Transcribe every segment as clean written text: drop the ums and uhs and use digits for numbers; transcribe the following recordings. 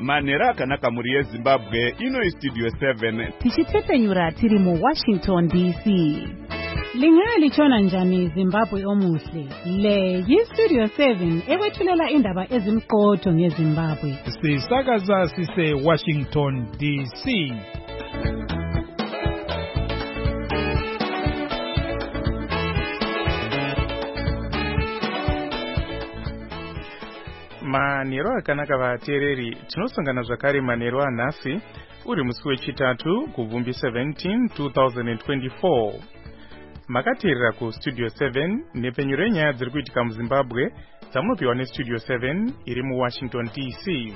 manhero akanaka muri yezimbabwe ino Studio 7 tichitepenyura tiri mu Washington DC. Lingalitshona njani Zimbabwe omuhle? Le yi-Studio 7 ekwethulela indaba ezimqotho ngeZimbabwe. Sisakaza sise Washington DC. Manhero akanaka vateereri, tinosangana zvakare manhero anhasi uri musi wechitatu kubvumbi 17 2024. Makateerera kuStudio 7 nepenyuro yenyaya dziri kuitika muZimbabwe dzamunopiwa neStudio 7 iri muWashington DC.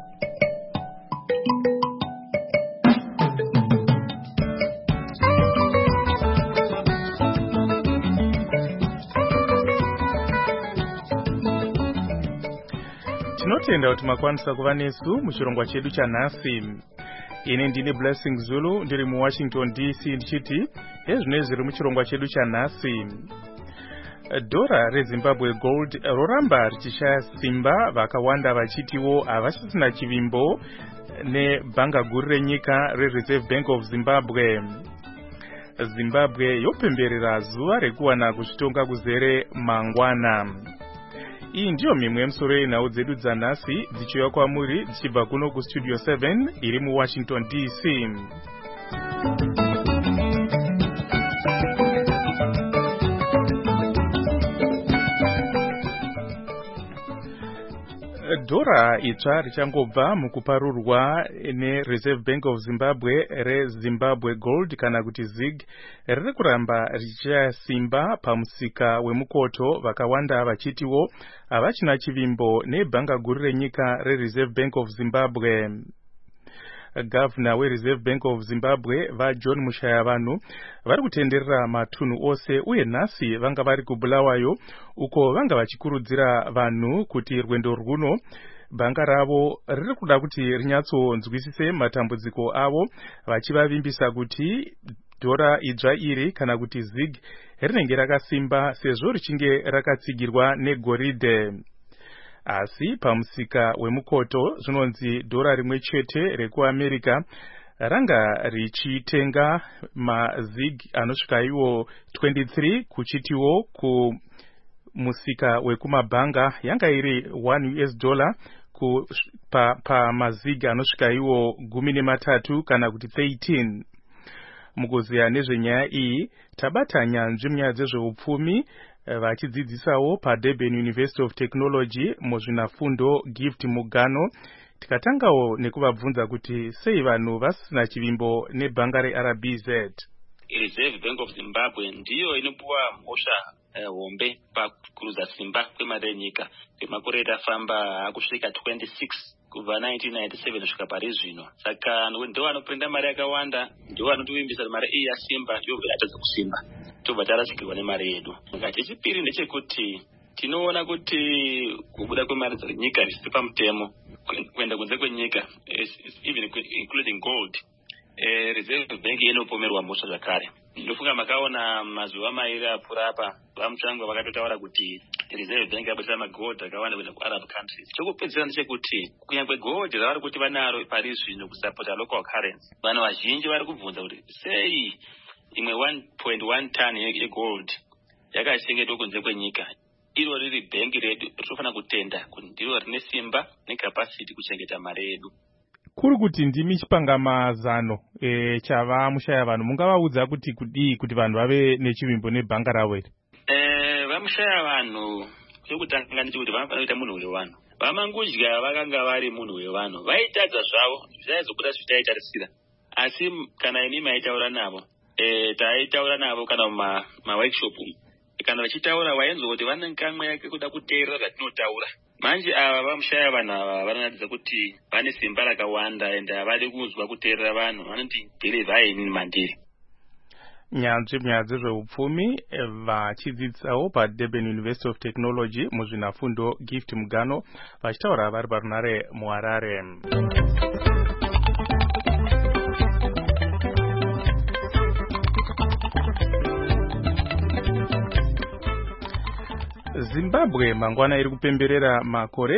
Tinotenda kuti makwanisa kuva nesu muchirongwa chedu chanhasi. Ine ndine Blessing Zulu ndiri muWashington DC ndichiti ezvinezvi zviri muchirongwa chedu chanhasi. Dhora reZimbabwe Gold roramba richishaya simba, vakawanda vachitiwo havasisina chivimbo nebhanga guru renyika reReserve Bank of Zimbabwe. Zimbabwe yopemberera zuva rekuwana kuzvitonga kuzere mangwana. Iyi ndiyo mimwe yemusoro yenhau dzedu dzanhasi dzichiuya kwamuri dzichibva kuno kuStudio 7 iri muWashington DC. Dhora itsva richangobva mukuparurwa neReserve Bank of Zimbabwe reZimbabwe Gold kana kuti ZIG riri kuramba richishaya simba pamusika wemukoto, vakawanda vachitiwo havachina chivimbo nebhanga guru renyika reReserve Bank of Zimbabwe. Gavana weReserve Bank of Zimbabwe vaJohn Mushayavanhu vari kutenderera matunhu ose uye nhasi vanga vari kuBulawayo uko vanga vachikurudzira vanhu kuti rwendo rwuno bhanga ravo riri kuda kuti rinyatsonzwisise matambudziko avo, vachivavimbisa kuti dhora idzva iri kana kuti ZIG rinenge rakasimba sezvo richinge rakatsigirwa negoridhe. Asi pamusika wemukoto zvinonzi dhora rimwe chete rekuAmerica ranga richitenga maZIG anosvika iwo 23 kuchitiwo kumusika wekumabhanga yanga iri $1 pamaZIG anosvika iwo 13 kana kuti 13. Mukuziya nezvenyaya iyi tabata nyanzvi munyaya dzezveupfumi vachidzidzisawo paDurban University of Technology muzvinafundo Gift Mugano. Tikatangawo nekuvabvunza kuti sei vanhu vasina chivimbo nebhanga reRBZ. Reserve Bank of Zimbabwe ndiyo inopuwa mhosva hombe pakuruza simba kwemari yenyika kwemakore etafamba akusvika 26 kubva 1997 kusvika pari zvino. Saka ndo vanopinda mari yakawanda, ndo vanotivimbisa mari iyi yasimba yobva yatadza kusimba, tobva tarasikirwa nemari yedu. Chechipiri ndechekuti tinoona kuti kubuda kwemari dzenyika zvisiri pamutemo kuenda kunze kwenyika, even including gold, Reserve Bank inopomerwa mhosva zvakare. Ndofunga makaona mazuva mairi apfuura apa vamutsvangwa vakatotaura kuti Reserve Bank yabudisa magold akawanda kuenda kuArab countries. Chokupedzisira ndechekuti kunyangwe gold ravari kuti vanaro pari zvino kusapota local currency, vanhu vazhinji vari kubvunza kuti sei imwe 1.1 ton yegold yakachengetwa kunze kwenyika, iro riri bhengi redu rinofanira kutenda kuti ndiro rine simba necapacity kuchengeta mari yedu. Kuri kuti ndimi chipangamazano chava Mushayavanhu, mungavaudza kuti kudii kuti vanhu vave nechivimbo nebhanga ravo iri? Vamushayavanhu chekutanga ndechekuti vanofanira kuita munhu wevanhu. Vamangudya vakanga vari munhu wevanhu, vaitadza zvavo zvaizobuda zvitaitarisira, asi kana imi maitaura navo taitaura navo kana maworkshop, kana vachitaura wainzwa kuti vane nkamwe yake kuda kuteerera zvatinotaura. Manje ava vamushayavanhu ava vanoratidza kuti vane simba rakawanda ende havadi kuzwa kuteerera vanhu, vanoti bhilivhai mandiri. Nyanzvi munyaya dzezveupfumi vachidzidzisawo paDurban University of Technology muzvinafundo Gift Mugano vachitaura vari parunare muHarare. Zimbabwe mangwana iri kupemberera makore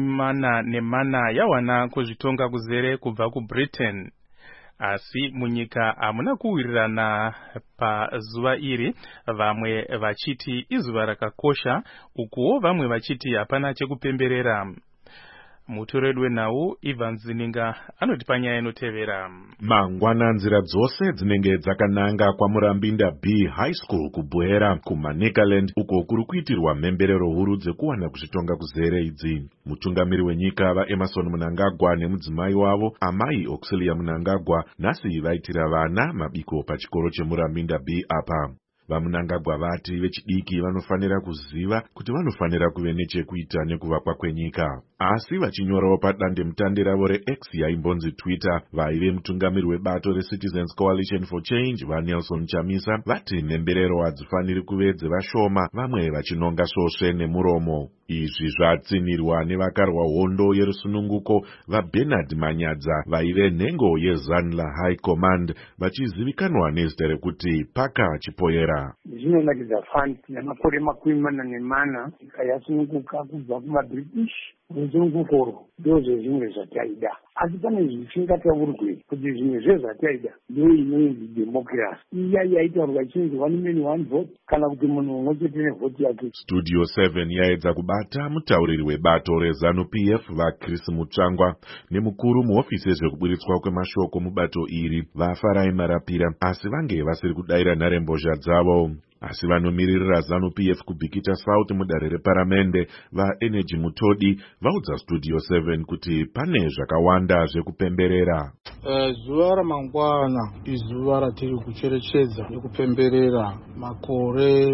44 yawana kuzvitonga kuzere kubva kuBritain. Asi munyika hamuna kuwirirana pazuva iri, vamwe vachiti izuva rakakosha, ukuwo vamwe vachiti hapana chekupemberera. Mutoredu wenhau Ivan Zininga anoti panyaya inotevera. Mangwana nzira dzose dzinenge dzakananga kwaMurambinda B High School kubwera kuManicaland uko kuri kuitirwa mhemberero huru dzekuwana kuzvitonga kuzere idzi. Mutungamiri wenyika vaEmerson Mnangagwa nemudzimai wavo Amai Auxilia Mnangagwa nhasi vaitira vana mabiko pachikoro cheMurambinda B apa. VaMnangagwa vati vechidiki vanofanira kuziva kuti vanofanira kuve nechekuita nekuvakwa kwenyika. Asi vachinyorawo padandemutande ravo reX yaimbonzi Twitter, vaive mutungamiri webato reCitizens Coalition for Change vaNelson Chamisa vati mhemberero hadzifaniri kuve dzevashoma, vamwe vachinonga svosve nemuromo. Izvi zvatsinirwa nevakarwa hondo yerusununguko vaBernard Manyadza vaive nhengo yeZanla High Command, vachizivikanwa nezita rekuti Paka Chipoyera. Zvinonakidza fani namakore 44 nyika yasununguka kubva kumaBritish. Rusununguko ndozvo zvimwe zvataida, asi pane zvisingataurwe kuti zvimwe zvezvataida ndo inoinzi democracy iya yaitaurwa ichinzi one man one vote, kana kuti munhu umwe chete nevhoti yake. Studio 7 yaedza kubata mutauriri webato reZANU-PF vaChris Mutsvangwa nemukuru muhofisi yezvekuburitswa kwemashoko mubato iri vaFarai Marapira, asi vange vasiri kudayira nharembozha dzavo. Asi vanomiririra ZANU-PF kuBhikita South mudare reparamende vaEnergy Mutodi vaudza Studio 7 kuti pane zvakawanda zvekupemberera. Zuva ramangwana izuva ratiri kucherechedza nekupemberera makore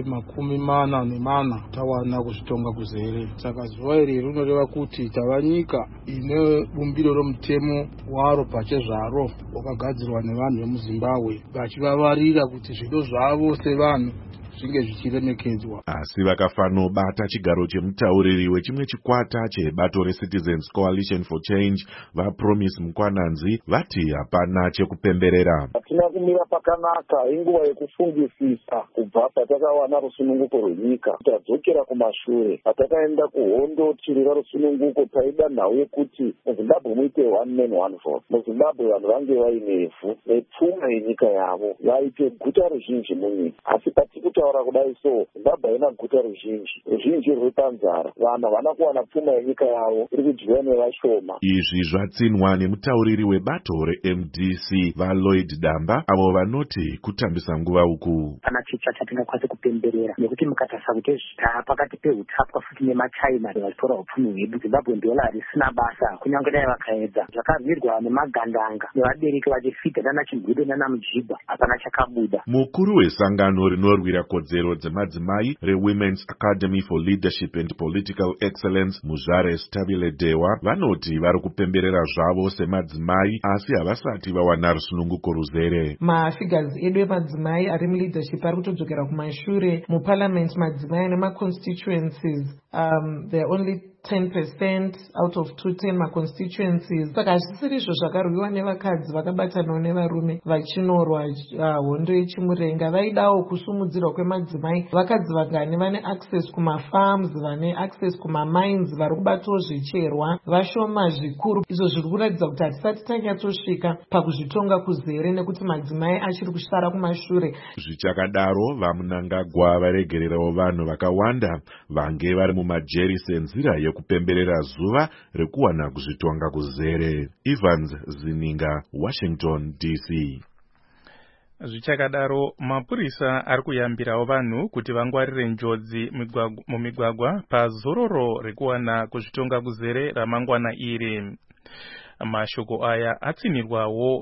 44 tawana kuzvitonga kuzere. Saka zuva iri rinoreva kuti tava nyika ine bumbiro romutemo waro pachezvaro wakagadzirwa nevanhu vemuZimbabwe vachivavarira kuti zvido zvavo sevanhu zvinge zvichiremekedzwa. Asi vakafanobata chigaro chemutauriri wechimwe chikwata chebato reCitizens Coalition for Change vaPromise Mukwananzi vati hapana chekupemberera. Hatina kumira pakanaka, inguva yekufungisisa kubva patakawana rusununguko rwenyika tadzokera kumashure. Patakaenda kuhondo tirira rusununguko taida nhau yekuti muZimbabwe muite one man one vote. MuZimbabwe vanhu vange vainevhu nepfuma yenyika yavo, vaite guta ruzhinji munyika. Asi patikutaura kudai so, Zimbabwe haina guta ruzhinji ruri panzara. Vanhu havana kuwana pfuma yenyika yavo, iri kudyiwa nevashoma. Izvi zvatsinwa nemutauriri webato reMDC vaLloyd Damba, avo vanoti kutambisa nguva uku. Kana chicha chatingakwanisa kupemberera nekuti mukatarisa kuti pakati peutapwa futi nemaChina vachitora upfumi hwedu, Zimbabwe ndiyona risina basa kunyange dai vakaedza. Zvakarwirwa nemagandanga nevabereki vachifita nana Chimbudo nana Mujibwa, hapana chakabuda. Mukuru wesangano rinorwira kodzero dzemadzimai reWomen's Academy for Leadership and Political Excellence Muzvare Stabile Dewa vanoti vari kupemberera zvavo semadzimai asi havasati vawana rusununguko ruzere. Mafigures edu emadzimai ari muleadership ari kutodzokera kumashure. Muparliament madzimai ane maconstituencies they are only 10% out of 210 maconstituencies. Saka hazvisiri izvo zvakarwiwa nevakadzi vakabatanawo nevarume vachinorwa hondo yechimurenga. Vaidawo kusumudzirwa kwemadzimai. Vakadzi vagane vane access kumafarms, vane access kumamines, vari kubatawo zvicherwa vashoma zvikuru. Izvo zviri kuratidza kuti hatisati tanyatsosvika pakuzvitonga kuzere nekuti madzimai achiri kusara kumashure. Zvichakadaro vaMnangagwa varegererawo vanhu vakawanda vange vari mumajeri senzira yekupemberera zuva rekuwana kuzvitonga kuzere. Evans Zininga, Washington DC. Zvichakadaro mapurisa ari kuyambirawo vanhu kuti vangwarire njodzi mumigwagwa pazororo rekuwana kuzvitonga kuzere ramangwana iri. Mashoko aya atsinirwawo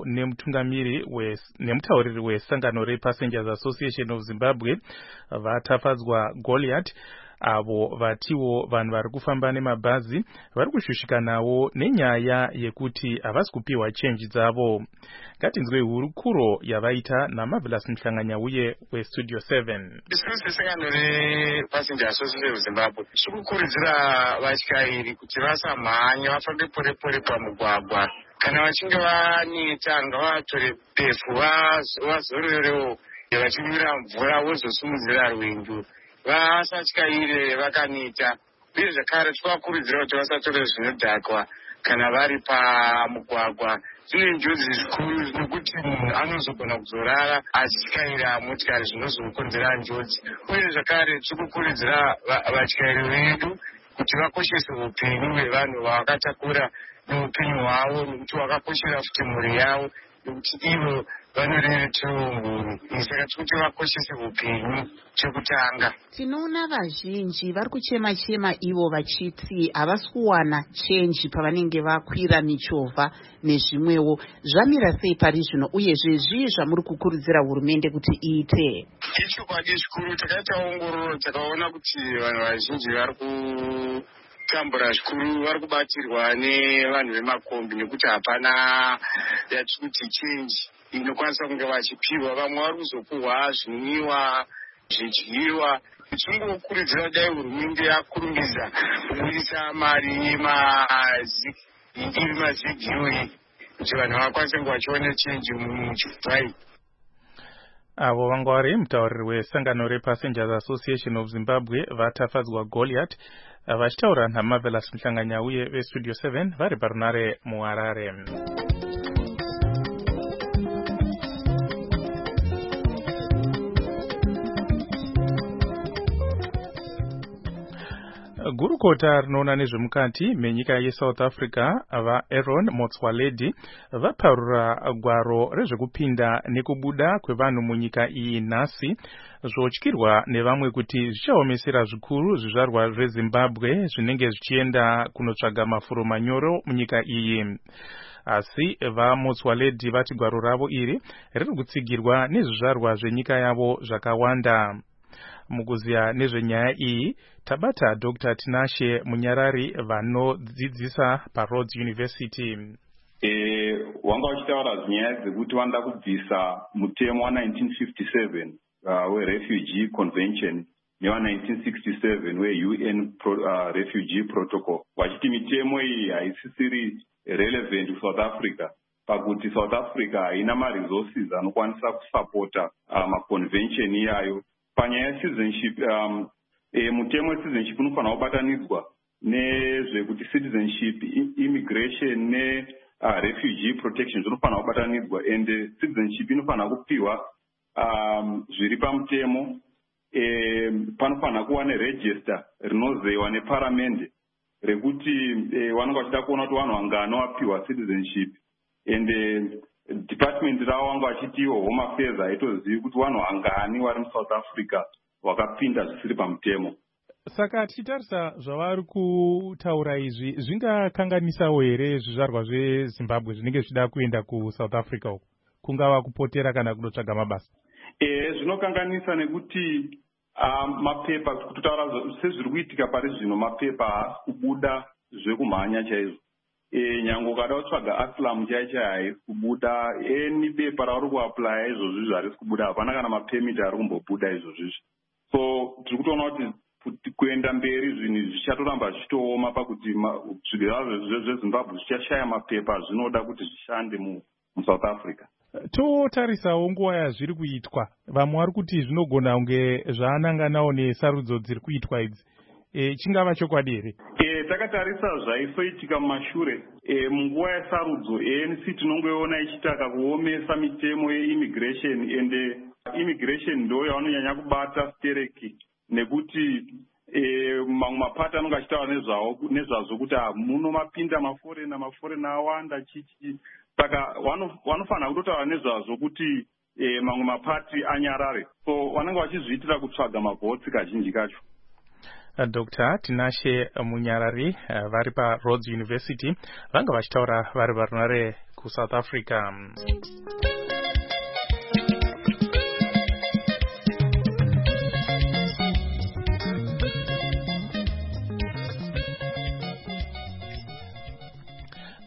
nemutauriri wesangano rePassengers Association of Zimbabwe vatafadzwa Goliath, avo vatiwo vanhu vari kufamba nemabhazi vari kushushikanawo nenyaya yekuti havasi kupiwa chenji dzavo. Ngatinzwe hurukuro yavaita naMarvelous Mhlanganyauye weStudio 7. Isusu sangano rePassengers Association of Zimbabwe tikukurudzira vatyairi kuti vasamhanya vafambe pore pamugwagwa. Kana vachinge vaneta ngavatore pefu vazororewo vachimira mvura vozosumudzira rwendo. vasatyaire vakanita, uye zvakare tikakurudzira kuti vasatore zvinodhakwa kana vari pamugwagwa. Zvine njodzi zvikuru nekuti munhu anozogona kuzorara achityaira motikari zvinozokonzera njodzi. Uye zvakare tikukurudzira vatyairi vedu kuti vakoshese upenyu hwevanhu vavakatakura neupenyu hwavo, nekuti vakakoshera futi mhuri yavo, nekuti ivo vanoreretiwa mhuri. Saka tikuti vakoshese upenyu chekutanga. Tinoona vazhinji vari kuchema-chema ivo vachiti havasi kuwana chenji pavanenge vakwira michovha nezvimwewo. Zvamira sei pari zvino, uyezve zvii zvamuri kukurudzira hurumende kuti iite? Ichokwadi zvikuru, takaita ongororo takaona kuti vanhu vazhinji vari kutambura zvikuru, vari kubatirwa nevanhu vemakombi nekuti hapana yatikuti chenji inokwanisa kunge vachipiwa. Vamwe vari kuzopuhwa zvinwiwa, zvidyiwa. Tichingokurudzira dai hurumende yakurumidza kubudisa mari yemazigiyoni kuti vanhu vakwanise kunge vachiona chenji muchivhai. Avo vanga vari mutauriri wesangano rePassengers Association of Zimbabwe vatafadzwa Goliath vachitaura naMarvelous Mhlanganya uye veStudio 7 vari parunare muHarare. Gurukota rinoona nezvemukati menyika yeSouth Africa vaAaron Motsoaledi vaparura gwaro rezvekupinda nekubuda kwevanhu munyika iyi nhasi, zvotyirwa nevamwe kuti zvichaomesera zvikuru zvizvarwa zveZimbabwe zvinenge zvichienda kunotsvaga mafuro manyoro munyika iyi. Asi vaMotsoaledi vati gwaro ravo iri riri kutsigirwa nezvizvarwa zvenyika yavo zvakawanda. Mukuziya nezvenyaya iyi tabata Dr. Tinashe Munyarari vanodzidzisa paRhodes University. Wanga uchitaura nyaya dzekuti wanda kubvisa mutemo wa1957 weRefugee Convention newa1967 weUN Refugee Protocol. Wachiti mitemo iyi haisisiri relevant kuSouth Africa pakuti South Africa haina maresources anokwanisa kusapota maconvention iyayo. Panyaya yecitizenship, mutemo wecitizenship unofanira kubatanidzwa nezvekuti citizenship, immigration refugee protection zvinofanira kubatanidzwa, ende citizenship inofanira kupiwa zviri pamutemo. Panofanira kuva neregister rinozewa neparamende rekuti vanenge vachida kuona kuti vanhu vangano vapiwa citizenship, ende department ravo vanga vachitiwo Home Affairs haitozivi kuti vanhu vangani vari muSouth Africa vakapinda zvisiri pamutemo. Saka tichitarisa zvavari kutaura izvi zvingakanganisawo here zvizvarwa zveZimbabwe zvinenge zvichida kuenda kuSouth Africa uko, kungava kupotera kana kunotsvaga mabasa? Zvinokanganisa nekuti mapepa, kutotaura sezviri kuitika pari zvino, mapepa haasi kubuda zvekumhanya chaizvo. Nyange ukada kutsvaga asylum chaicho haisi kubuda, eni bepa rauri kuaplya izvozvi zvarisi kubuda, hapana kana mapemiti ari kumbobuda izvozvizvi. So tiri kutoona kuti kuenda mberi zvinhu zvichatoramba zvichitooma pakuti zvigara zveZimbabwe zvichashaya mapepa zvinoda kuti zvishande muSouth Africa. Totarisawo nguva yazviri kuitwa, vamwe vari kuti zvinogona kunge zvaananganawo nesarudzo dziri kuitwa idzi. Chingava chokwadi here? Takatarisa zvaisoitika mumashure munguva yesarudzo, ANC tinongoiona ichitaka kuomesa mitemo yeimmigration, ende immigration ndo yavanonyanya kubata stereki, nekuti mamwe mapata anonge achitaura nezvazvo kuti munomapinda maforena awanda chichi. Saka vanofanira kutotaura nezvazvo kuti mamwe mapati anyarare, so vanenge vachizviitira kutsvaga mavhotsi kazhinji kacho. Dr. Tinashe Munyarari vari paRhodes University vanga vachitaura vari parunare kuSouth Africa.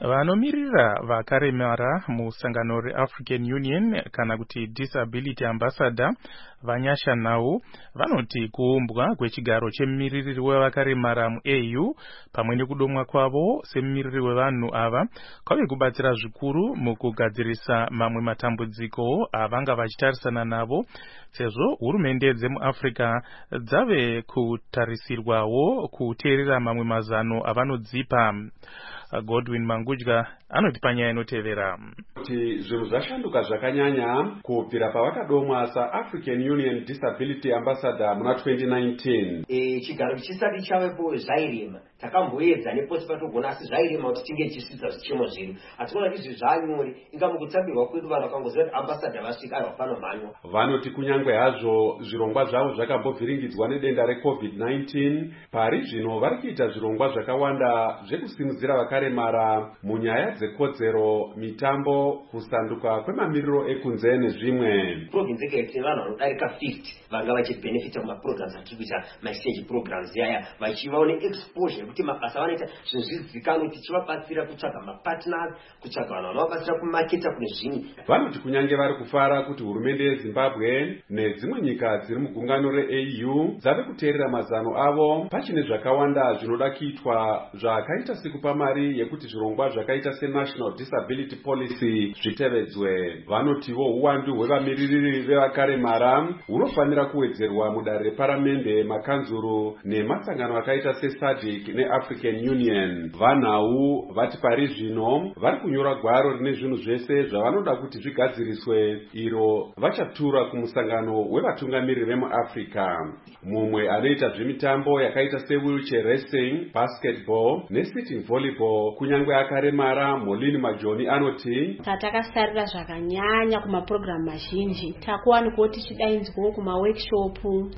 Vanomirira vakaremara musangano reAfrican Union kana kuti Disability Ambassador Vanyasha Nau vanoti kuumbwa kwechigaro chemumiriri wevakaremara muAU pamwe nekudomwa kwavo semumiriri wevanhu ava kwave kubatsira zvikuru mukugadzirisa mamwe matambudziko avanga vachitarisana navo sezvo hurumende dzemuAfrica dzave kutarisirwawo kuteerera mamwe mazano avanodzipa. Godwin Mangudya anoti panyaya inotevera kuti zvinhu zvashanduka zvakanyanya kubvira pavakadomwa saAfrican Union Disability Ambassador muna 2019. Chigaro chisati chavepo zvairema takamboedza neposi patogona asi zvairema kuti tinge chisvitsa zvichemo zvedu asi kuona izvi zvanyore inga mukutsambirwa kwedu vanhu vakangoziva kuti ambassador vasvika ari vafano mhanywa. Vanoti kunyangwe hazvo zvirongwa zvavo zvakambovhiringidzwa nedenda reCovid-19 pari zvino vari kuita zvirongwa zvakawanda zvekusimudzira vakaremara munyaya dzekodzero, mitambo, kusanduka kwemamiriro ekunze nezvimwe. Province ikaite vanhu vanodarika 50 vanga vachibenefita kumaprograms atiri kuita mastage programs yaya vachivaone exposure kuti mabasa vanoita zvinhu tichivabatsira kutsvaga mapartners, kutsvaga vanhu vanovabatsira kumaketa kune zvimwe. Vanoti kunyange vari kufara kuti hurumende yeZimbabwe nedzimwe nyika dziri mugungano reAU dzave kuteerera mazano avo pachine zvakawanda zvinoda kuitwa zvakaita sekupa mari yekuti zvirongwa zvakaita seNational Disability Policy zvitevedzwe. Vanotiwo uwandu hwevamiririri vevakaremara hunofanira kuwedzerwa mudare reparamende, makanzuru nemasangano akaita seSADC neAfrican Union. Vanhau vati pari zvino vari kunyora gwaro rine zvinhu zvese zvavanoda kuti zvigadziriswe iro vachatura kumusangano wevatungamiriri vemuAfrica. Mumwe anoita zvemitambo yakaita sewheelchair racing, basketball nesitting volleyball kunyangwe akaremara Molini Majoni anoti takasarira zvakanyanya kumaprogramu mazhinji takuwanikwa tichidaidzwawo kumaworkshop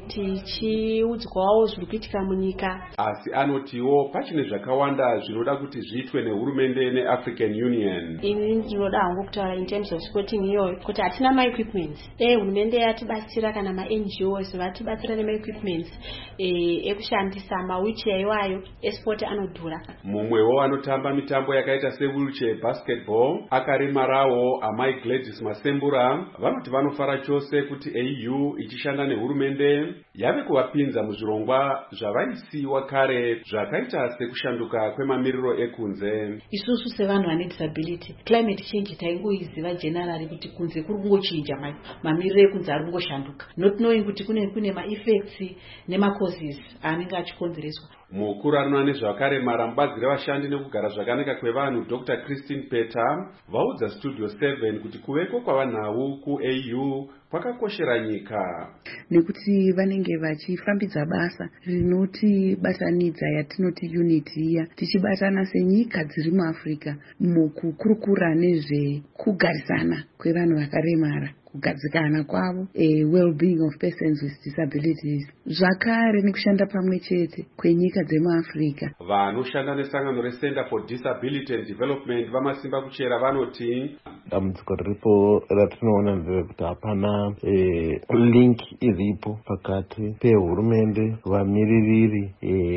tichiudzwawo zviri kuitika munyika. Asi anotiwo pachine zvakawanda zvinoda kuti zviitwe nehurumende neAfrican Union. Ini ndinoda hangu kutaura in terms of sporting iyoyo kuti hatina maequipments hurumende yatibatsira kana maNGOs vatibatsira nemaequipments ekushandisa mawheelchair iwayo esport anodhura. Mumwewo anotamba mitambo yakaita sewheelchair basketball akaremarawo amai Gladys Masembura vanoti vanofara chose kuti AU ichishanda nehurumende yave kuvapinza muzvirongwa zvavaisiwa kare zvakaita sekushanduka kwemamiriro ekunze. Isusu sevanhu vane disability climate change taingoiziva generally kuti kunze kuri kungochinja mamiriro ekunze ari kungoshanduka not knowing kuti kune ma-effects nema-causes anenge achikonzereswa. Mukuru anoona nezvakaremara mubazi revashandi nekugara zvakanaka kwevanhu Dr. Christine Peter vaudza Studio 7 kuti kuveko kwavanhau kuAU kwakakoshera nyika nekuti vanenge vachifambidza basa rinotibatanidza yatinoti unity iya tichibatana senyika dziri muAfrica mukukurukura nezvekugarisana kwevanhu vakaremara, kugadzikana kwavo, well-being of persons with disabilities, zvakare nekushanda pamwe chete kwenyika dzemuAfrica. Vanoshanda nesangano reCenter for Disability and Development vamasimba kuchera vanoti dambudziko riripo ratinoona nderekuti hapana link iripo pakati pehurumende, vamiririri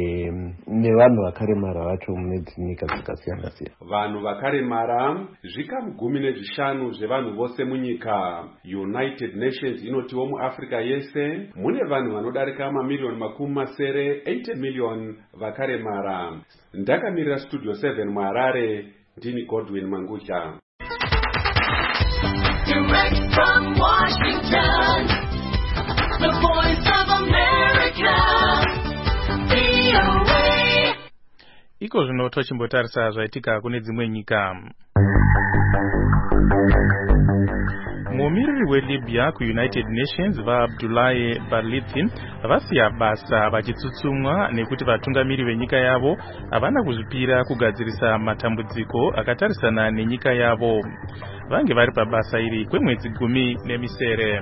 nevanhu vakaremara vacho mune dzinyika dzakasiyana siyana. Vanhu vakaremara zvikamu 15 zvevanhu vose munyika. United Nations inotiwo muAfrica yese mune vanhu vanodarika mamiliyoni 80 million vakaremara. Ndakamirira Studio 7 muHarare, ndini Godwin Mangudya. Direct from Washington, the Voice of America, VOA. Iko zvino tochimbotarisa zvaitika kune dzimwe nyika. Mumiriri weLibya kuUnited Nations vaAbdullahi Barlithi vasiya basa vachitsutsumwa nekuti vatungamiri venyika yavo havana kuzvipira kugadzirisa matambudziko akatarisana nenyika yavo. Vange vari pabasa iri kwemwedzi 10.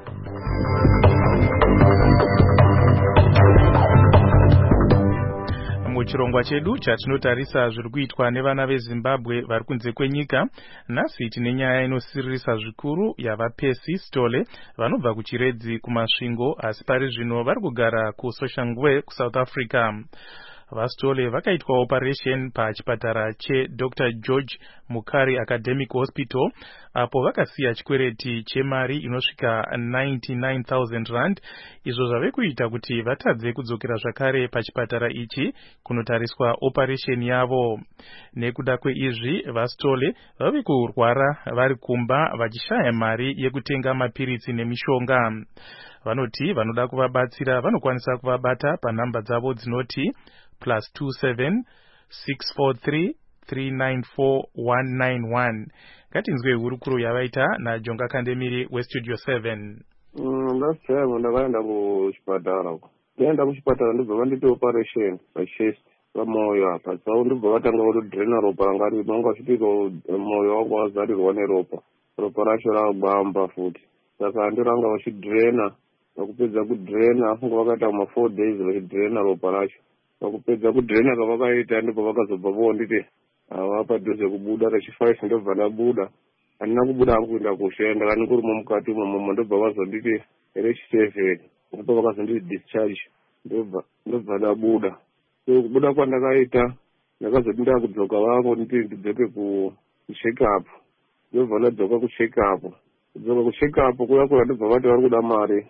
Muchirongwa chedu chatinotarisa zviri kuitwa nevana veZimbabwe vari kunze kwenyika, nhasi tine nyaya inosiririsa zvikuru yavaPercy Stole vanobva kuchiredzi kumasvingo asi pari zvino vari kugara kuSoshanguve kuSouth Africa. Vastole vakaitwa operation pachipatara cheDr George Mukari Academic Hospital apo vakasiya chikwereti chemari inosvika 99,000 rand, izvo zvave kuita kuti vatadze kudzokera zvakare pachipatara ichi kunotariswa operation yavo. Nekuda kweizvi, Vastole vave kurwara vari kumba vachishaya mari yekutenga mapiritsi nemishonga. Vanoti vanoda kuvabatsira vanokwanisa kuvabata panhamba dzavo dzinoti +27 643 394 191. Ngatinzwe hurukuro yavaita naJonga Kandemiri weStudio 7. Last time ndakaenda kuchipatara. Ndaenda kuchipatara ndibva vanditi operation pachest pamoyo apa. Saka ndibva vatanga kudrena ropa ranga riri manga svitika moyo wangu wazarirwa neropa. Ropa racho rakugwamba futi. Saka ndiranga vachidrena. Vakupedza kudrena funga vakaita 4 days vachidrena ropa racho. Vakupedza kudrena kavakaita ndipo vakazobva vonditi padhuze kubuda rechi5 ndobva ndabuda. Handina kubuda hangu kuenda kushenda kana kurimo mukati umomo ndobva vazonditi rechi7 ndipo vakazonditi discharge ndobva ndabuda. So kubuda kwandakaita ndakazoti ndakudzoka vangu nditi ndidzoke kucheck up. Ndobva ndadzoka kucheck up. Kudzoka kucheck up kuya ndobva vati vari kuda mari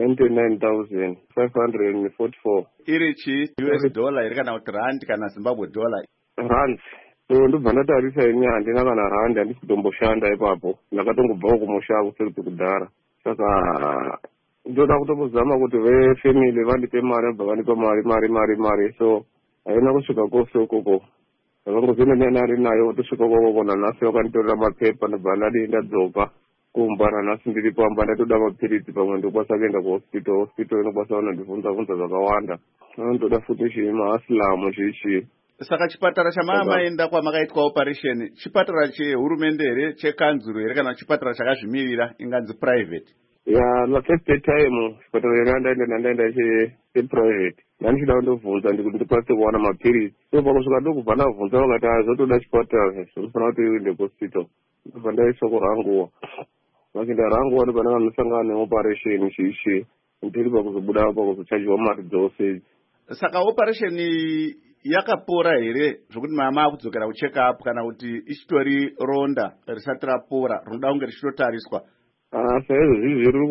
99,544. Iri chi US dollar iri kana kuti rand kana Zimbabwe dollar? Rand. So ndobva ndatarisa ini handina kana rand, handisi kutomboshanda ipapo. Ndakatongobvawo kumusha kuseri kudhara. Saka ndoda kutozama kuti vefamily vandipe mari abva vandipa mari. So haina kusvika kose ukoko. Ndakangozina nari nayo tosvika ukoko nanhasi vakanditorera mapepa ndobva ndadi ndadzoka. Kumba nanhasi ndiri pamba ndatoda mapiritsi pamwe ndokwanisa kuenda kuhospital inokwanisa vanondibvunza zvakawanda. Ndoda futi chimaasilamu chichi. Saka chipatara chamamaenda kwamakaitwa operation chipatara chehurumende here, chekanzuro here kana chipatara chakazvimirira inganzi private? La first time chipatara ndaenda cheprivate. Ndandichida kundobvunza ndikuti ndikwanise kuwana mapiritsi. So pakusvika ndokubva ndabvunza vakati zvotoda chipatara zvofanira kuti uende kuhospital. Ndobva ndaiswa kuRanguwa. Vakinda Ranguwa ndobva ndakandosangana neoperation chichi. Ndiri pakuzobuda pakuzochajiwa mari dzose. Saka operation yakapora here zvokuti mama akudzokera kucheck up kana kuti ichitori ronda risati rapora rinoda kunge richitotariswa? Saizvozvi riri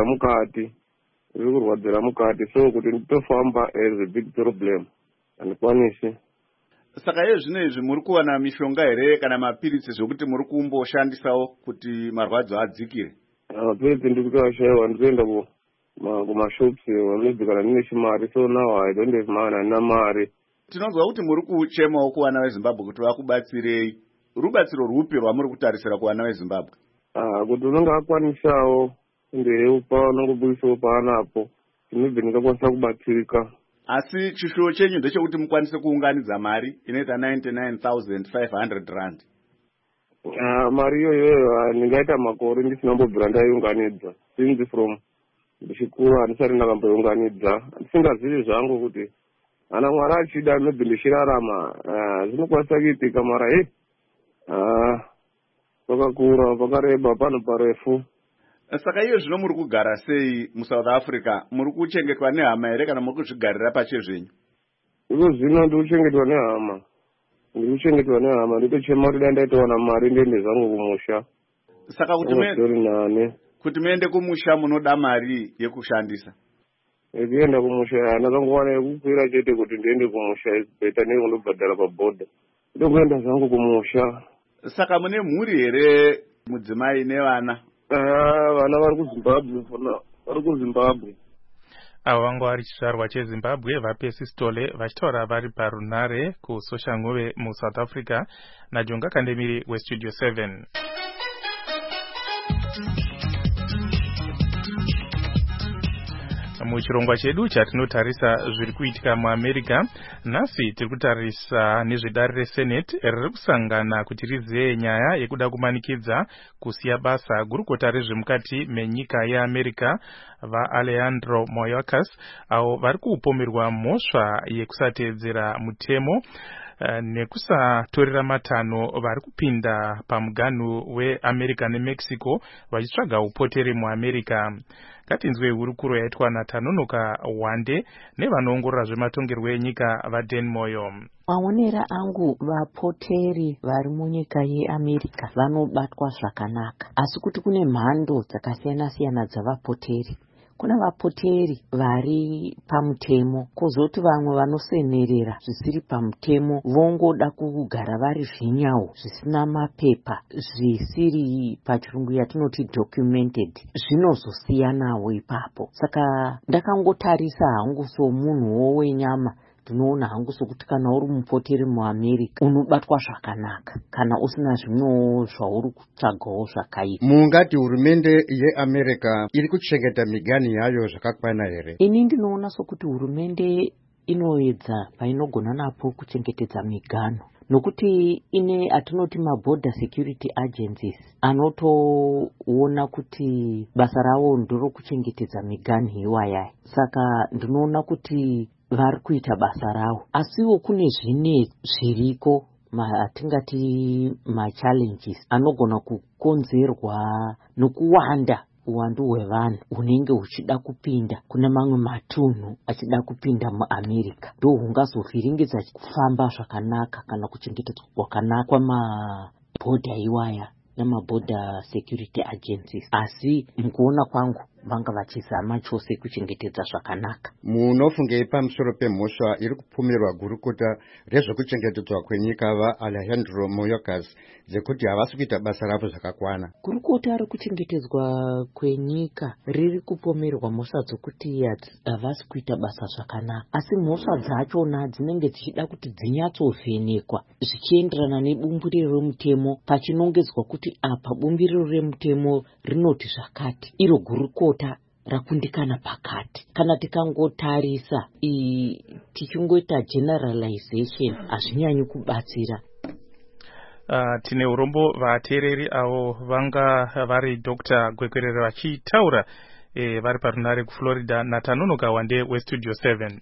kurwadzira mukati so kuti nditofamba is a big problem. Handikwanisi. Saka iye zvino izvi muri kuwana mishonga here kana mapiritsi zvokuti muri kumboshandisawo kuti marwadzo adzikire? Mapiritsi ndiri kutoshayiwa ndikuenda kumashops maybe kana ndine chimari, so now I don't have money, handina mari. Tinonzwa kuti muri kuchemawo kuvana veZimbabwe kuti vakubatsirei. Rubatsiro rwupi rwamuri kutarisira kuvana veZimbabwe? Kuti unenge akwanisawo ndeupa unongobudisawo paanapo maybe ndingakwanisa kubatsirika. Asi chishuwo chenyu ndechekuti mukwanise kuunganidza mari inoita 99,500 rand. Mari iyoyo ndingaita makore ndisina mbobvira ndaiunganidza since from ndichikura handisati ndakamboiunganidza. Ndisingazivi zvangu kuti ana Mwari achida maybe ndichirarama zvinokwanisa kuitika mara pakakura pakareba pano parefu. Saka iyo zvino muri kugara sei muSouth Africa? Muri kuchengetwa nehama here kana muri kuzvigarira pachezvenyu? Iko zvino ndiri kuchengetwa nehama. Nditochema kuti ndaitowana mari ndiende zvangu kumusha. Saka kuti muende kumusha munoda mari yekushandisa? Kuenda kumusha ndakangowana yekukwira chete kuti ndiende kumusha beta nekundobhadhara pabhodha. Ndokuenda zvangu kumusha. Saka mune mhuri here mudzimai nevana? Vana vari kuZimbabwe. Avo vanga vari chizvarwa cheZimbabwe vaPercy Sitole vachitaura vari parunare kuSoshanguve muSouth Africa naJonga Kandemiri weStudio 7. Muchirongwa chedu chatinotarisa zviri kuitika muAmerica, nhasi tiri kutarisa nezvedare reSenate riri kusangana kuti riziye nyaya yekuda kumanikidza kusiya basa gurukota rezvemukati menyika yeAmerica vaAlejandro Mayorkas avo vari kupomerwa mhosva yekusateedzera mutemo nekusatorera matanho vari kupinda pamuganhu weAmerica neMexico vachitsvaga upotere muAmerica. Ngatinzwe hurukuro yaitwa naTanonoka Wande nevanoongorora zvematongerwo enyika vaDan Moyo. Maonera angu vapoteri vari munyika yeAmerica vanobatwa zvakanaka, asi kuti kune mhando dzakasiyana-siyana dzavapoteri. Kuna vapoteri vari pamutemo, kozoti vamwe vanosenerera zvisiri pamutemo, vongoda kugara vari zvinyawo zvisina mapepa, zvisiri pachirungu yatinoti documented, zvinozosiyanawo ipapo. Saka ndakangotarisa hangu somunhuwo wenyama, tinoona hangu sokuti kana uri mupoteri muAmerica unobatwa zvakanaka kana usina zvimwewo zvauri kutsvagawo zvakaipa. Mungati hurumende yeAmerica iri kuchengeta migani yayo zvakakwana here? Ini ndinoona sokuti hurumende inoedza painogona napo kuchengetedza migano, nokuti ine atinoti maborder security agencies anotoona kuti basa ravo ndiro kuchengetedza migani iwaya. Saka ndinoona kuti vari kuita basa ravo, asiwo kune zvine zviriko atingati machallenges anogona kukonzerwa nokuwanda uwandu hwevanhu hunenge huchida kupinda kune mamwe matunhu achida kupinda muAmerica. Ndo hungazovhiringidza kufamba zvakanaka kana kuchengetedzwa kwakanaka kwamabhodha iwaya namaborder security agencies, asi mukuona kwangu vanga vachizama chose kuchengetedza zvakanaka. Munofungei pamusoro pemhosva iri kupfumirwa gurukota rezvekuchengetedzwa kwenyika vaAlejandro Mayorkas dzekuti havasi kuita basa ravo zvakakwana? Gurukota rekuchengetedzwa kwenyika riri kupomerwa mhosva dzokuti havasi kuita basa zvakanaka, asi mhosva dzachona dzinenge dzichida kuti dzinyatsovhenekwa zvichienderana nebumbiriro remutemo, pachinongedzwa kuti apa bumbiriro remutemo rinoti zvakati, iro gurukota rakundikana pakati. Kana tikangotarisa tichingoita generalization hazvinyanyi kubatsira. Tine urombo vateereri avo vanga vari Dr. Gwekwerere vachitaura vari parunare kuFlorida naTanonoka Wande weStudio 7.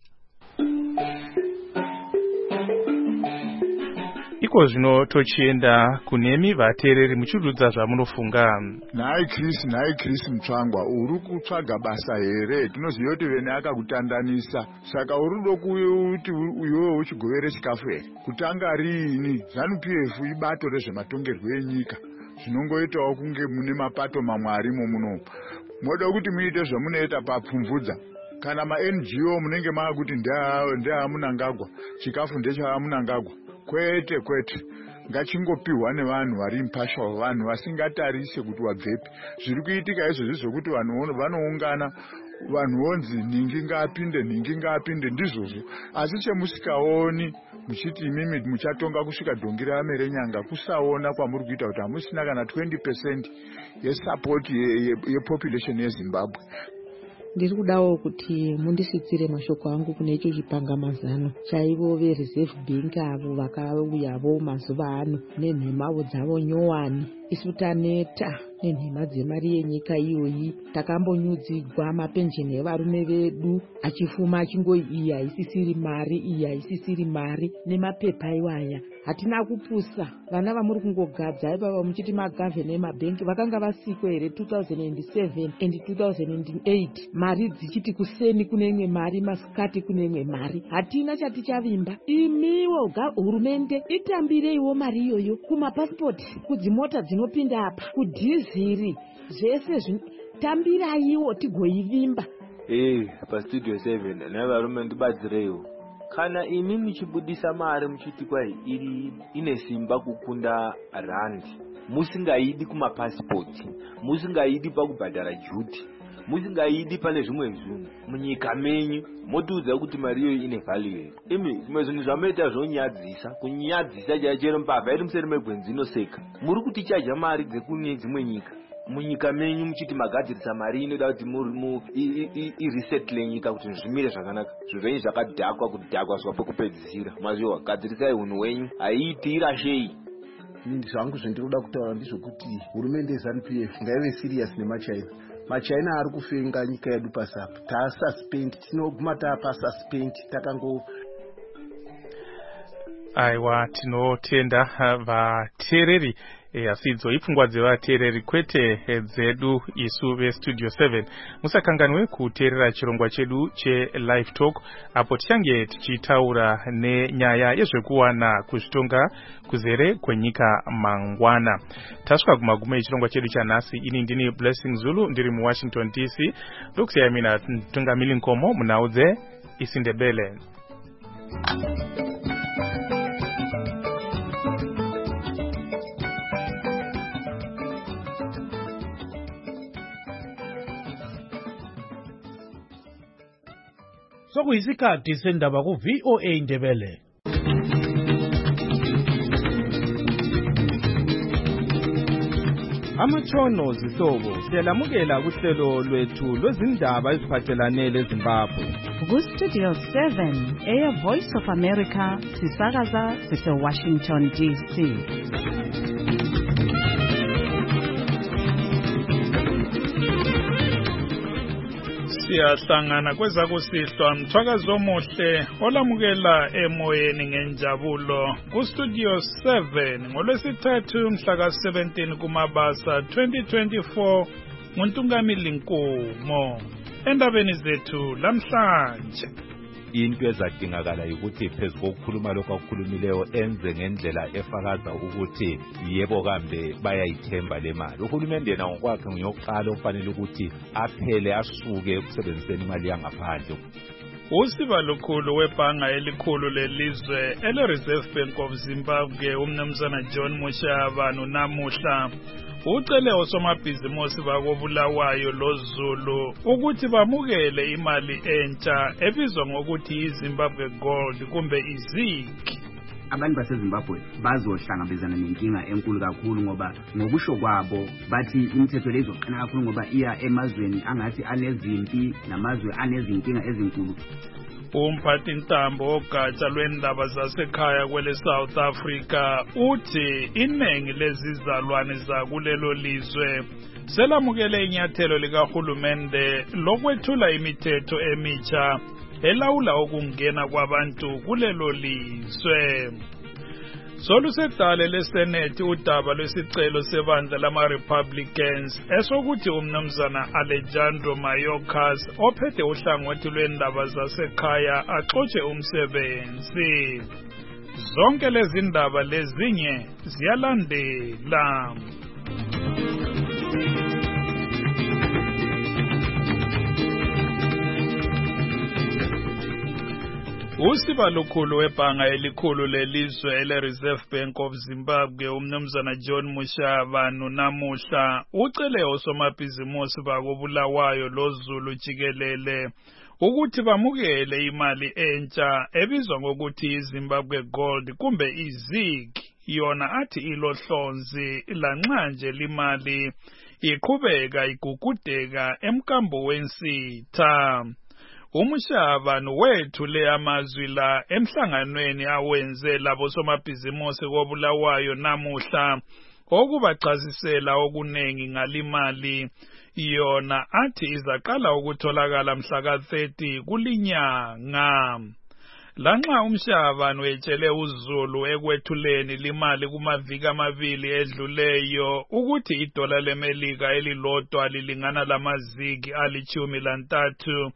Iko zvino tochienda kunemi vateereri muchidudza zvamunofunga. Nhai Chris Mutsvangwa, uri kutsvaga basa here? Tinoziva kuti vene akakutandanisa, saka uri kuti iwewe uchigovere chikafu here? Kutanga riini ZANU-PF ibato rezvematongerwo enyika, zvinongoitawo kunge mune mapato mamwe arimo muno. Moda kuti muite zvamunoita papfumvudza. Kana ma-NGO munenge maakuti ndeamunangagwa, chikafu ndechamunangagwa. Kwete ngachingopihwa nevanhu vari impartial, vanhu vasingatarise kuti wabvepi. Zviri kuitika izvozvi zvokuti vanhu vanoungana, vanhu vonzi ningi ngaapinde ndizvozvo, asi chemusikaoni muchiti imimi muchatonga kusvika dhongi ramere nyanga, kusaona kwamuri kuita kuti hamusina kana 20% yesupport yepopulation yeZimbabwe. Ndiri kudawo kuti mundisitsire mashoko angu kune icho chipangamazano chaivo veReserve Bank avo vakauyavo mazuva ano nenhemavo dzavo nyowani. Isu taneta nenhema dzemari yenyika iyoyi, takambonyudzigwa mapensheni evarume vedu achifuma achingoi iyi haisisiri mari nemapepa iwaya. Hatina kupusa vana vamuri kungogadza ipava muchiti magavheni emabhengi vakanga vasikwa here 2007 and 2008, mari dzichiti kuseni kune imwe mari, masikati kune imwe mari. Hatina chatichavimba. Imiwo hurumende itambireiwo mari iyoyo kumapasipoti, kudzimota dzinopinda apa, kudhiziri, zvese tambiraiwo tigoivimba. PaStudio 7 nevarume ndibatsireiwo. Kana imi muchibudisa mari muchiti kwai ine simba kukunda rand, musingaidi kumapasipoti, musingaidi pakubhadhara juti, musingaidi pane zvimwe zvinhu munyika menyu, motiudza kuti mari iyoyi ine value. Imi zvimwe zvinhu zvamunoita zvonyadzisa, kunyadzisa chaichero mbavha iri museri megwenzi inoseka. Muri kutichaja mari dzekune dzimwe nyika munyika menyu muchiti magadzirisa mari inoda kuti iresettle nyika kuti zvimire zvakanaka. Zvivenyu zvakadhakwa kudhakwa zvapekupedzisira. Mazviwa gadzirisai hunhu hwenyu, haiti irashei. Zvangu zvendinoda kutaura ndizvokuti hurumende yeZANU-PF ngaive serious nemaChina. MaChina ari kufenga nyika yedu pasapo. Taasuspend, tinoguma taapasuspend, takango. Aiwa, tinotenda vateereri. asidzo ipfungwa dzevateereri kwete dzedu isu vestudio 7. Musakanganwe kuteerera chirongwa chedu chelive talk apo tichange tichitaura nenyaya yezvekuwana kuzvitonga kuzere kwenyika mangwana. Tasvika kumagumo echirongwa chedu chanhasi. Ini ndini Blessing Zulu ndiri muWashington DC. Ndokusiyamina Tungamili Nkomo munhau dzeIsindebele. Sokuyisikhathi sendaba ku VOA Ndebele. Amatshono zihlobo siyalamukela kuhlelo lwethu lwezindaba eziphathelane leZimbabwe. Ku-Studio 7 Air Voice of America sisakaza sise-Washington DC. Siyahlangana kwezakusihlwa mthwakazi omuhle olamukela emoyeni ngenjabulo ku-Studio 7 ngolwesithathu mhla ka-17 kuMabasa 2024 nguNtungamili Nkomo. Endabeni zethu lamhlanje, into ezadingakala ukuthi phezu kokukhuluma lokho akukhulumileyo enze ngendlela efakaza ukuthi yebo kambe bayayithemba le mali. Uhulumende yena ngokwakhe ngokuqala ufanele ukuthi aphele asuke ekusebenziseni imali yangaphandle. Usiba lukhulu webhanga elikhulu lelizwe ele-Reserve Bank of Zimbabwe umnumzana John Mushaba namuhla ucele osomabhizimusi bakobulawayo loZulu ukuthi bamukele imali entsha ebizwa ngokuthi iZimbabwe Gold kumbe iZIG. Abantu baseZimbabwe bazohlangabezana nenkinga enkulu kakhulu ngoba ngokusho kwabo bathi imithetho lezoqina kakhulu ngoba iya emazweni angathi anezimpi namazwe anezinkinga ezinkulu. Umphathi ntambo ogatsha lwendaba zasekhaya kwele South Africa uthi iningi lezizalwane zakulelo lizwe selamukele inyathelo likahulumende lokwethula imithetho emitsha elawula ukungena kwabantu kulelo lizwe. Solusedale leSenate udaba lwesicelo sebandla lama-Republicans esokuthi umnumzana Alejandro Mayorkas ophethe uhlangothi lwendaba zasekhaya axotshe umsebenzi. Zonke lezi ndaba lezinye ziyalandela. Usiba lukhulu webhanga elikhulu lelizwe ele-Reserve Bank of Zimbabwe umnumzana John Mushaba namuhla ucele osomabhizimusi bakobulawayo loZulu jikelele ukuthi bamukele imali entsha ebizwa ngokuthi iZimbabwe Gold kumbe iZIG. Yona athi ilohlonzi lanxanje limali iqhubeka igugudeka emkambo wensitha. Umushaba wethule amazwi la emhlanganweni awenze labo somabhizimusi kobulawayo namuhla okubachazisela okunengi ngalimali. Yona athi izaqala ukutholakala mhla ka-30 kulinyanga. Lanxa umshaba wetshele uZulu ekwethuleni limali kumaviki amabili edluleyo ukuthi idola leMelika elilodwa lilingana lamazigi ali-13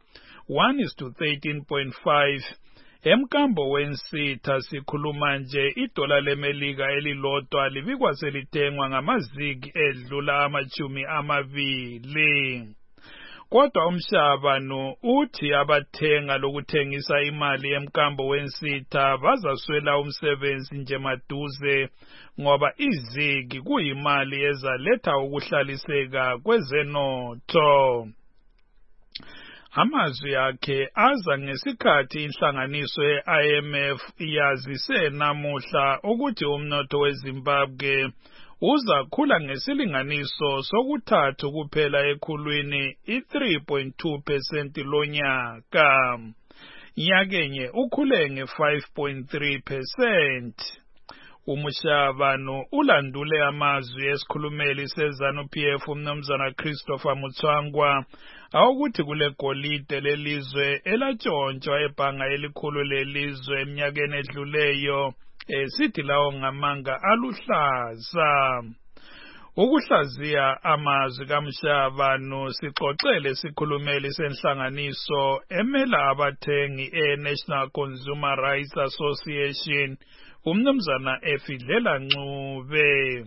1:13.5 emkambo wensitha sikhuluma nje idola leMelika elilodwa libikwa selithengwa ngamazigi edlula ama-20. Kodwa umshaba uthi abathenga lokuthengisa imali emkambo wensitha bazaswela umsebenzi nje maduze ngoba izigi kuyimali ezaletha ukuhlaliseka kwezenotho. Amazwi akhe aza ngesikhathi inhlanganiso ye-IMF yazise namuhla ukuthi umnotho weZimbabwe uzakhula ngesilinganiso sokuthathu kuphela ekhulwini i-3.2% lonyaka. Nyakenye ukhule nge-5.3%. Umushaba ulandule amazwi esikhulumeli seZANU-PF umnumzana Christopher Mutsvangwa awukuthi kule golide lelizwe elatshontshwa ebhanga elikhulu lelizwe eminyakeni edluleyo sithi lawo ngamanga aluhlaza. Ukuhlaziya amazwi kaMshabano sixoxele sikhulumeli senhlanganiso emela abathengi eNational Consumer Rights Association umnumzana Efidlela Ncube.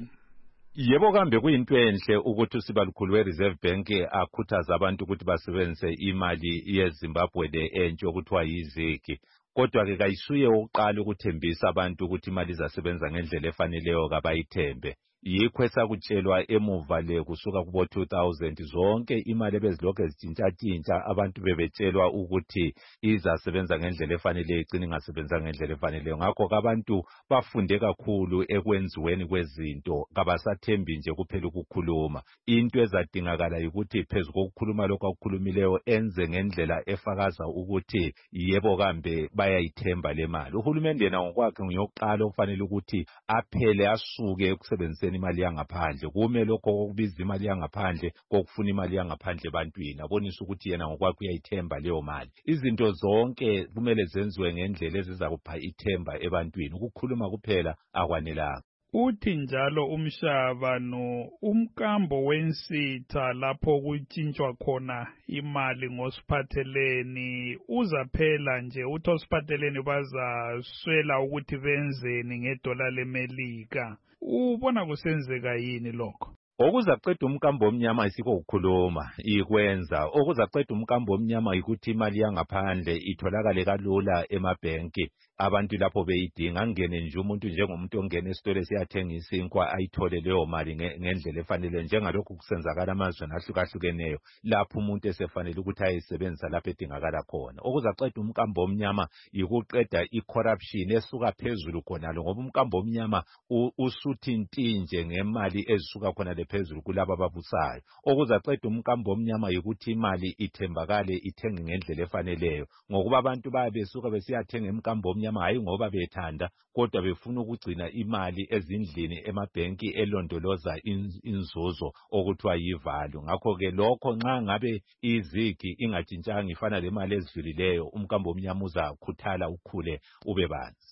Yebo kambe kuyinto enhle ukuthi usibalukhulu we-Reserve Bank akhuthaza abantu ukuthi basebenzise imali yeZimbabwe le entsha okuthiwa yizigi. Kodwa-ke kayisuye oqala ukuthembisa abantu ukuthi imali izasebenza ngendlela efaneleyo kabayithembe. Yikho esakutshelwa emuva le kusuka kubo 2000 zonke imali ebezilokhu ezitshintsha abantu bebetshelwa ukuthi izasebenza ngendlela efaneleyo igcina ingasebenza ngendlela efaneleyo. Ngakho abantu bafunde kakhulu ekwenziweni kwezinto, kabasathembi nje kuphela ukukhuluma. Into ezadingakala ukuthi phezu kokukhuluma lokho akukhulumileyo enze ngendlela efakaza ukuthi yebo kambe bayayithemba le mali. Uhulumende yena ngokwakhe nguyokuqala okufanele ukuthi aphele asuke ekusebenziseni imali yangaphandle. Kume lokho okubiza imali yangaphandle kokufuna imali yangaphandle ebantwini, abonisa ukuthi yena ngokwakhe uyayithemba leyo mali. Izinto zonke kumele zenziwe ngendlela ezizakupha ithemba ebantwini. Ukukhuluma kuphela akwanelanga. Uthi njalo uMshabano umkambo wensitha lapho kutshintshwa khona imali ngosiphatheleni uzaphela nje, uthi osiphatheleni bazaswela ukuthi benzeni ngedola leMelika. Ubona kusenzeka yini lokho? Okuzaceda umkambo omnyama isikho ukukhuluma ikwenza. Okuzaceda umkambo omnyama ukuthi imali yangaphandle itholakale kalula emabhenki. Abantu lapho beyidinga ngene nje umuntu njengomuntu ongena esitolo siyathenga isinkwa ayithole leyo mali ngendlela efanele, njengalokhu kusenzakala amazweni ahlukahlukeneyo lapho umuntu esefanele ukuthi ayisebenzisa lapho edingakala khona. Okuzaceda umkambo omnyama ikuqeda icorruption esuka phezulu khonalo, ngoba umkambo omnyama usuthi ntinje ngemali ezisuka khona lephezulu kulabo ababusayo. Okuzaceda umkambo omnyama ukuthi imali ithembakale, ithenge ngendlela efaneleyo, ngokuba abantu bayabesuka besiyathenga umkambo omnyama hayi ngoba bethanda kodwa befuna ukugcina imali ezindlini emabhenki elondoloza inzuzo okuthiwa yivalue. Ngakho-ke lokho nxa ngabe izigi ingatshintshanga ifana lemali ezivilileyo, umkambo omnyama uzakhuthala ukhule ube banzi.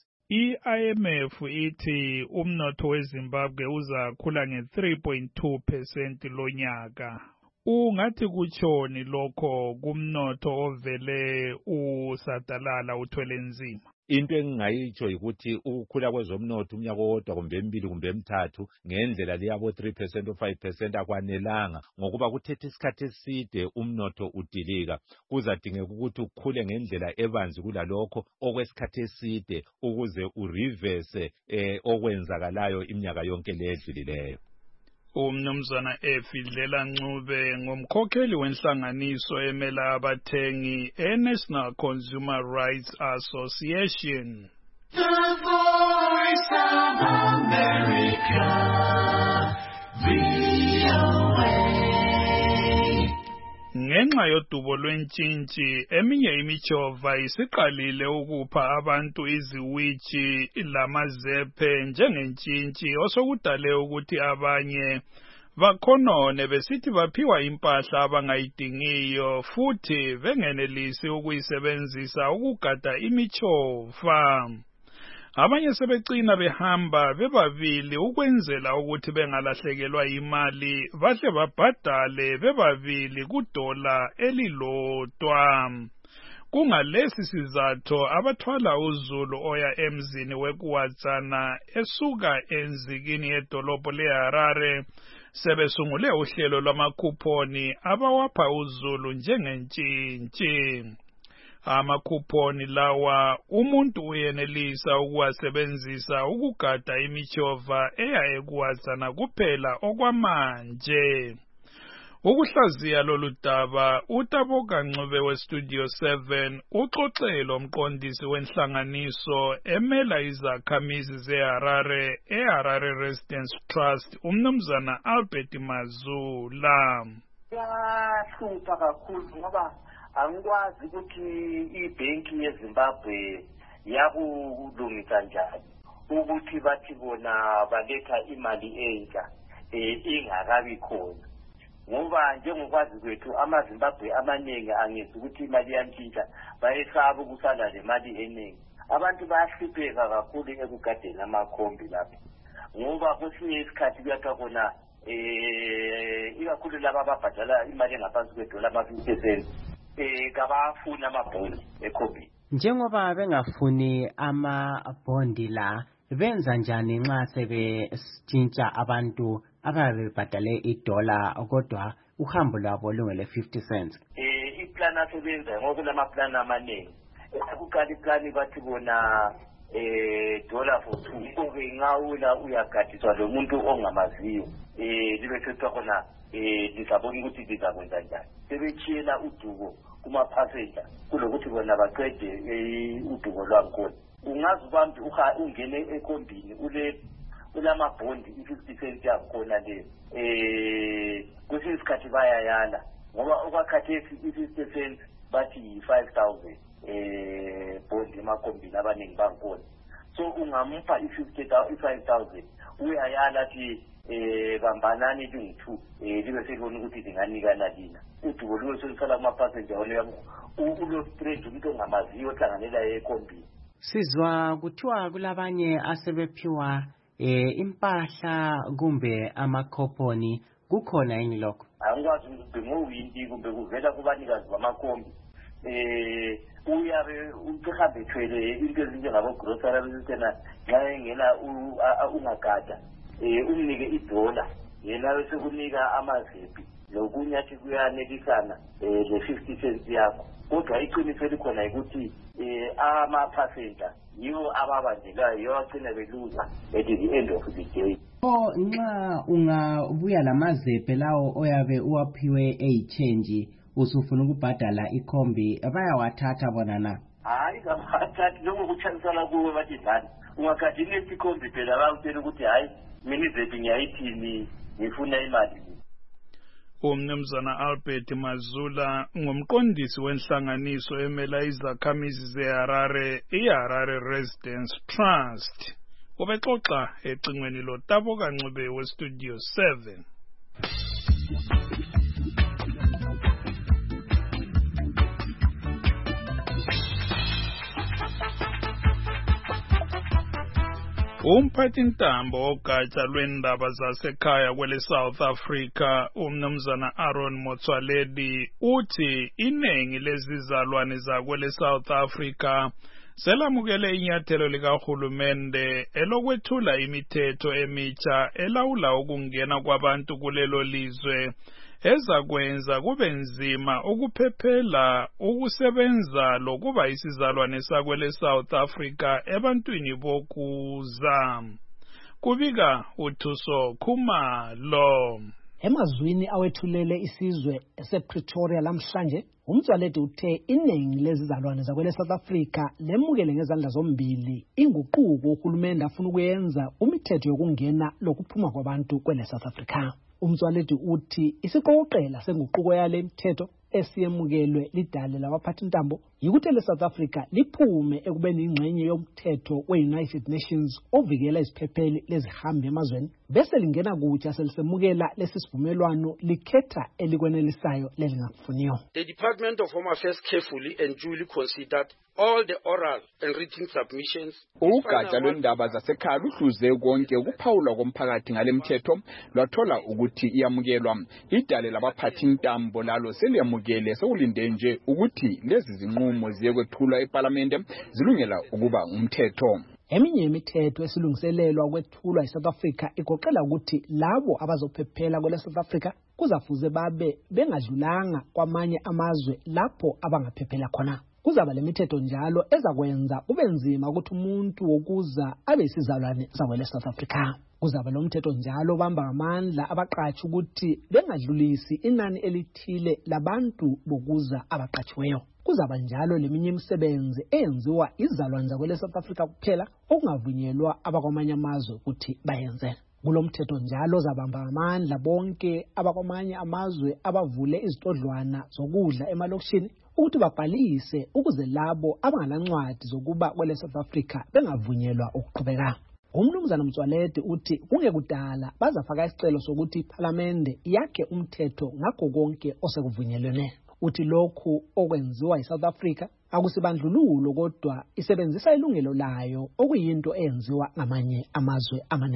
I-IMF ithi umnotho weZimbabwe uzakhula nge-3.2% lonyaka. Ungathi kutshoni lokho kumnotho ovele usadalala uthwele nzima? Into engingayitsho ukuthi ukukhula kwezomnotho umnyaka owodwa kumbe emibili kumbe emithathu ngendlela leyabo 3% or 5% akwanelanga, ngokuba kuthethe isikhathi eside umnotho udilika. Kuzadingeka ukuthi ukhule ngendlela ebanzi kulalokho okwesikhathi eside ukuze ureverse okwenzakalayo iminyaka yonke ledlulileyo. Umnumzana Efidlela Ncube ngumkhokheli wenhlanganiso emela abathengi eNational Consumer Rights Association. The Voice of America, VOA. Ngenxa yodubo lwentshintshi eminye imichova isiqalile ukupha abantu iziwitshi lamazephe njengentshintshi osokudale ukuthi abanye bakhonone besithi baphiwa impahla abangayidingiyo futhi bengenelisi ukuyisebenzisa ukugada imichova. Abanye sebecina behamba bebabili ukwenzela ukuthi bengalahlekelwa imali, bahle babhadale bebabili kudola elilodwa. Kungalesi sizatho abathwala uzulu oya emzini weKuwadzana esuka enzikini yedolobho leHarare sebesungule uhlelo lwamakuponi abawapha uzulu njengentshintshi. Amakuponi lawa umuntu uyenelisa ukuwasebenzisa ukugada imichova eya eKuwadzana kuphela okwamanje. Ukuhlaziya lolu daba uTaboka Ncube weStudio 7 uxoxele umqondisi wenhlanganiso emela izakhamizi zeHarare eHarare Residence Trust umnumzana Albert Mazula. Yahlupha kakhulu ngoba angikwazi ukuthi ibhenki yeZimbabwe yakulungisa njani ukuthi bathi bona baletha imali entsha ingakabi khona, ngoba njengokwazi kwethu amaZimbabwe amaningi angezi ukuthi imali yantshintsha bayesaba ukusala le mali eningi. Abantu bayahlupheka kakhulu ekugadeni amakhombi lapho, ngoba kwesinye isikhathi kuyathiwa khona ikakhulu laba ababhadala imali engaphansi kwedola ama-50% kabafuni amabhondi ekhombini. Njengoba bengafuni amabhondi la, benza njani nxa sebetshintsha abantu ababe bebhadale $1 kodwa uhambo lwabo lungele 50 cents? Iplan asebenza ngoba kulamaplani amaningi. Kuqala iplani bathi bona $1 for 2 kube ngawula uyagadiswa lo muntu ongamaziyo libe kuthiwa khona lisabona ukuthi lizakwenza njani. Sebechiyela udubo kuma-passenger kulokuthi bona baqede udubo lwakhona. Ungazi ubambi ungene ekhombini ulamabhondi i-50 cent yakhona le kwesinye isikhathi bayayala ngoba okwakhathesi i-50 cent bathi yi-5,000 bondi emakhombini abaningi bangikhona. So ungamupha i-5,000 uyayala athi bambanani lingu-2 libe selibona ukuthi linganikana lina. Udubo libe selusala kuma-passenger ulo-strange umuntu ongamaziyo ohlanganela ekhombini. Sizwa kuthiwa kulabanye asebephiwa impahla kumbe amakhoponi, kukhona yini lokho? Angikwazi ukuthi ngowindi kumbe kuvela kubanikazi bamakhombi. Uyabe umhambe ethwele into ezinjengabo-grocery abesitena nxa engena ungagada umnike $1 yena bese kunika amaziphi lokunye athi kuyanelisana le-50 cents yakho. Kodwa iqiniso elikhona ukuthi ama-passenger yiwo ababanjelayo yiwo agcina beluza at the end of the day. Nxa ungabuya lamazephe lawo oyabe uwaphiwe eyichange usufuna ukubhadala ikhombi bayawathatha bona na? Hayi kabathathi lokho kuchanisana kuwe bathi dlani. Ungakhathi nesikhombi phela bayakutshela ukuthi hayi mina izephi ngiyayithini ngifuna imali. Umnumzana Albert Mazula ngumqondisi wenhlanganiso emela izakhamizi zeHarare, iHarare Residence Trust. Ubexoxa ecingweni loTabo Kancube weStudio 7. Umphathintambo wogatsha lwendaba zasekhaya kwele South Africa umnumzana Aaron Motsoaledi uthi inengi lezizalwane zakwele South Africa selamukele inyathelo likahulumende elokwethula imithetho emitsha elawula ukungena kwabantu kulelo lizwe ezakwenza kube nzima ukuphephela ukusebenza lokuba isizalwane sakwele South Africa ebantwini bokuza. Kubika uThuso Khumalo. Emazwini awethulele isizwe esePretoria lamhlanje, uMtsoaledi uthe iningi lezizalwane zakwele South Africa lemukele ngezandla zombili inguquko uhulumende afuna ukuyenza imithetho yokungena lokuphuma kwabantu kwele South Africa. uMtsoaledi uthi isiqoqela senguquko yale mithetho esiyemukelwe lidale labaphathintambo yikuthi leSouth Africa liphume ekubeni ingxenye yomthetho we-United Nations ovikela iziphepheli lezihambi emazweni bese lingena kutsha selisemukela lesisivumelwano likhetha elikwenelisayo lelingakufuniyo. The Department of Home Affairs carefully and duly considered all the oral and written submissions. Ugatsha lwendaba zasekhaya luhluze konke ukuphawula komphakathi ngale mthetho lwathola ukuthi iyamukelwa. Idale labaphathintambo lalo seliyamukele sekulinde nje ukuthi lezi zinqumo ziyekwethulwa eParliament zilungela ukuba umthetho. Eminye imithetho esilungiselelwa ukwethulwa eSouth Africa igoqela ukuthi labo abazophephela kwele South Africa kuzafuze babe bengadlulanga kwamanye amazwe lapho abangaphephela khona. Kuzaba lemithetho njalo ezakwenza kube nzima ukuthi umuntu wokuza abe isizalwane sakwele South Africa. Kuzaba lo mthetho njalo bamba amandla abaqatshi ukuthi bengadlulisi inani elithile labantu bokuza abaqatshiweyo. Kuzaba njalo leminye imisebenzi eyenziwa izizalwane zakwele South Africa kuphela okungavunyelwa abakwamanye amazwe ukuthi bayenze. Kulo mthetho njalo zabamba amandla bonke abakwamanye amazwe abavule izitodlwana zokudla emalokishini ukuthi babhalise ukuze labo abanganancwadi zokuba kwele South Africa bengavunyelwa ukuqhubeka. Umnumzana Mtsoaledi uthi kungekudala bazafaka isicelo sokuthi iParliament yakhe umthetho ngakho konke osekuvunyelwene. Uthi lokhu okwenziwa eSouth Africa akusibandlululo kodwa isebenzisa ilungelo layo okuyinto eyenziwa ngamanye amazwe amaningi.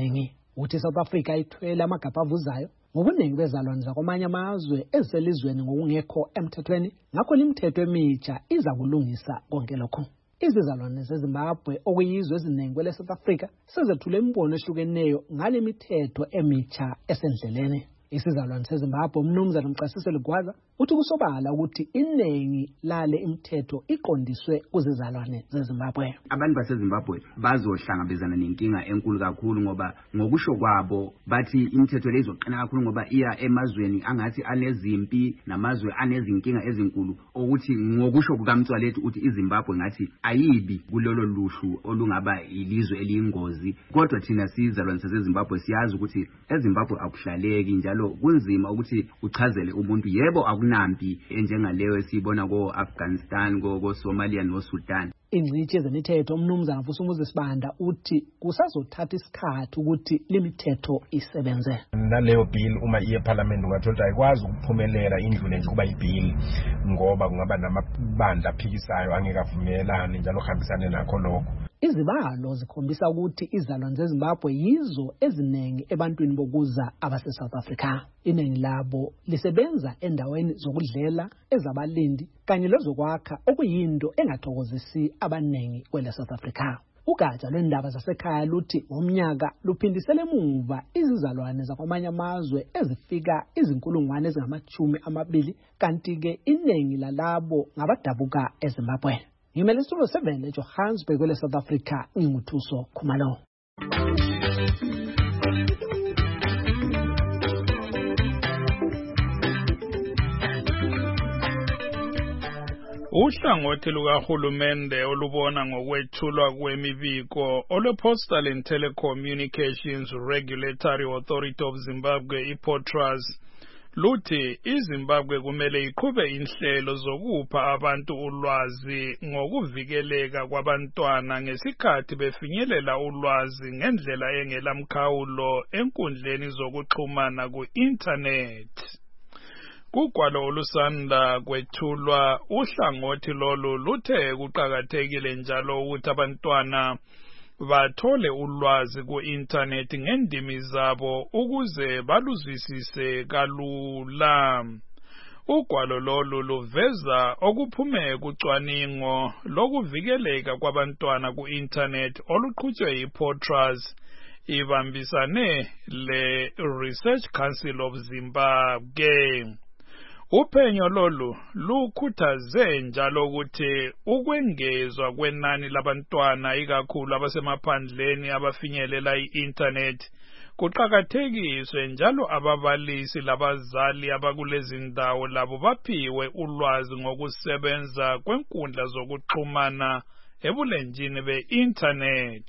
uthi South Africa ithwele amagabha avuzayo ngobuningi bezalwane zakwamanye amazwe eziselizweni ngokungekho emthethweni, ngakho limithetho emitsha iza kulungisa konke lokho. Izizalwane zeZimbabwe okuyizwe eziningi kwele South Africa sezethule imibono ehlukeneyo ngale mithetho emitsha esendleleni. Isizalwane seZimbabwe uMnumzana Mcasiselo Gwaza uthi kusobala ukuthi iningi lale imithetho iqondiswe kuzizalwane zeZimbabwe. Abantu baseZimbabwe bazohlangabezana nenkinga enkulu kakhulu ngoba ngokusho kwabo bathi imithetho leyo izoqina kakhulu ngoba iya emazweni angathi anezimpi namazwe anezinkinga ezinkulu, ukuthi ngokusho kukaMtswalethu uthi iZimbabwe ngathi ayibi kulolo luhlu olungaba ilizwe eliyingozi. Kodwa thina sizalwane seZimbabwe siyazi ukuthi eZimbabwe akuhlaleki, njalo kunzima ukuthi uchazele umuntu yebo akunampi enjengaleyo esiyibona ko-Afghanistan, ko-Somalia no-Sudan. Ingcitshi yezemithetho uMnumzana Vusumuzi Sibanda uthi kusazothatha isikhathi ukuthi limithetho isebenze. Naleyo bill uma iye eParliament ungathola ayikwazi ukuphumelela indlule nje kuba ibill ngoba kungaba namabandla aphikisayo angeke avumelane njalo uhambisane nakho lokho. Izibalo zikhombisa ukuthi izalwane zeZimbabwe yizo eziningi ebantwini bokuza abase-South Africa. Iningi labo lisebenza endaweni zokudlela, ezabalindi kanye lezokwakha okuyinto engathokozisi abaningi kwele South Africa. Ugatsha lwendaba zasekhaya luthi ngomnyaka luphindisele emuva izizalwane zakwamanye amazwe ezifika izinkulungwane ezingama-20, kanti-ke iningi lalabo ngabadabuka eZimbabwe. Ngimele Studio 7 eJohannesburg kwele South Africa, nginguthuso Khumalo. Uhlangothi lukahulumende olubona ngokwethulwa kwemibiko olwe-Postal and Telecommunications Regulatory Authority of Zimbabwe, iPOTRAZ, luthi iZimbabwe kumele iqhube inhlelo zokupha abantu ulwazi ngokuvikeleka kwabantwana ngesikhathi befinyelela ulwazi ngendlela engelamkhawulo enkundleni zokuxhumana ku-internet. Kugwalo olusanda kwethulwa, uhlangothi lolu luthe kuqakathekile njalo ukuthi abantwana bathole ulwazi ku-internet ngendimi zabo ukuze baluzwisise kalula. Ugwalo lolu luveza okuphume kucwaningo lokuvikeleka kwabantwana ku-internet oluqhutshwe yiPOTRAZ ibambisane le-Research Council of Zimbabwe. Uphenyo lolu lukhuthaze njalo ukuthi ukwengezwa kwenani labantwana ikakhulu abasemaphandleni abafinyelela i-internet kuqakathekiswe njalo ababalisi labazali abakulezi ndawo labo baphiwe ulwazi ngokusebenza kwenkundla zokuxhumana ebulenjini be-internet.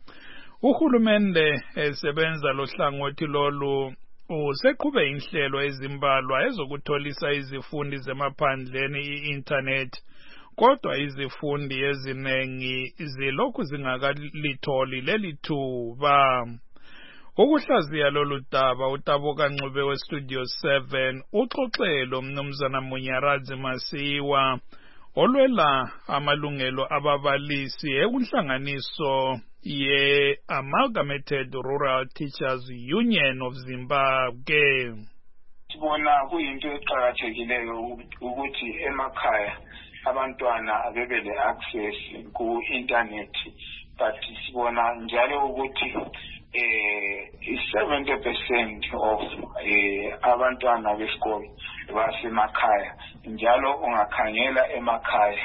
Uhulumende esebenza lohlangothi lolu useqhube inhlelo ezimbalwa ezokutholisa izifundi zemaphandleni i-internet, kodwa izifundi eziningi zilokhu zingakalitholi leli thuba. Ukuhlaziya lolu daba uTaboka Ncube weStudio 7 uxoxelo Mnumzana Munyaradzi Masiwa olwela amalungelo ababalisi ekunhlanganiso ye-Amalgamated Rural Teachers Union of Zimbabwe. Sibona kuyinto eqhakathekileyo ukuthi emakhaya abantwana bebe le-access ku-internet, but sibona njalo ukuthi 70% of abantwana besikole basemakhaya, njalo ungakhangela emakhaya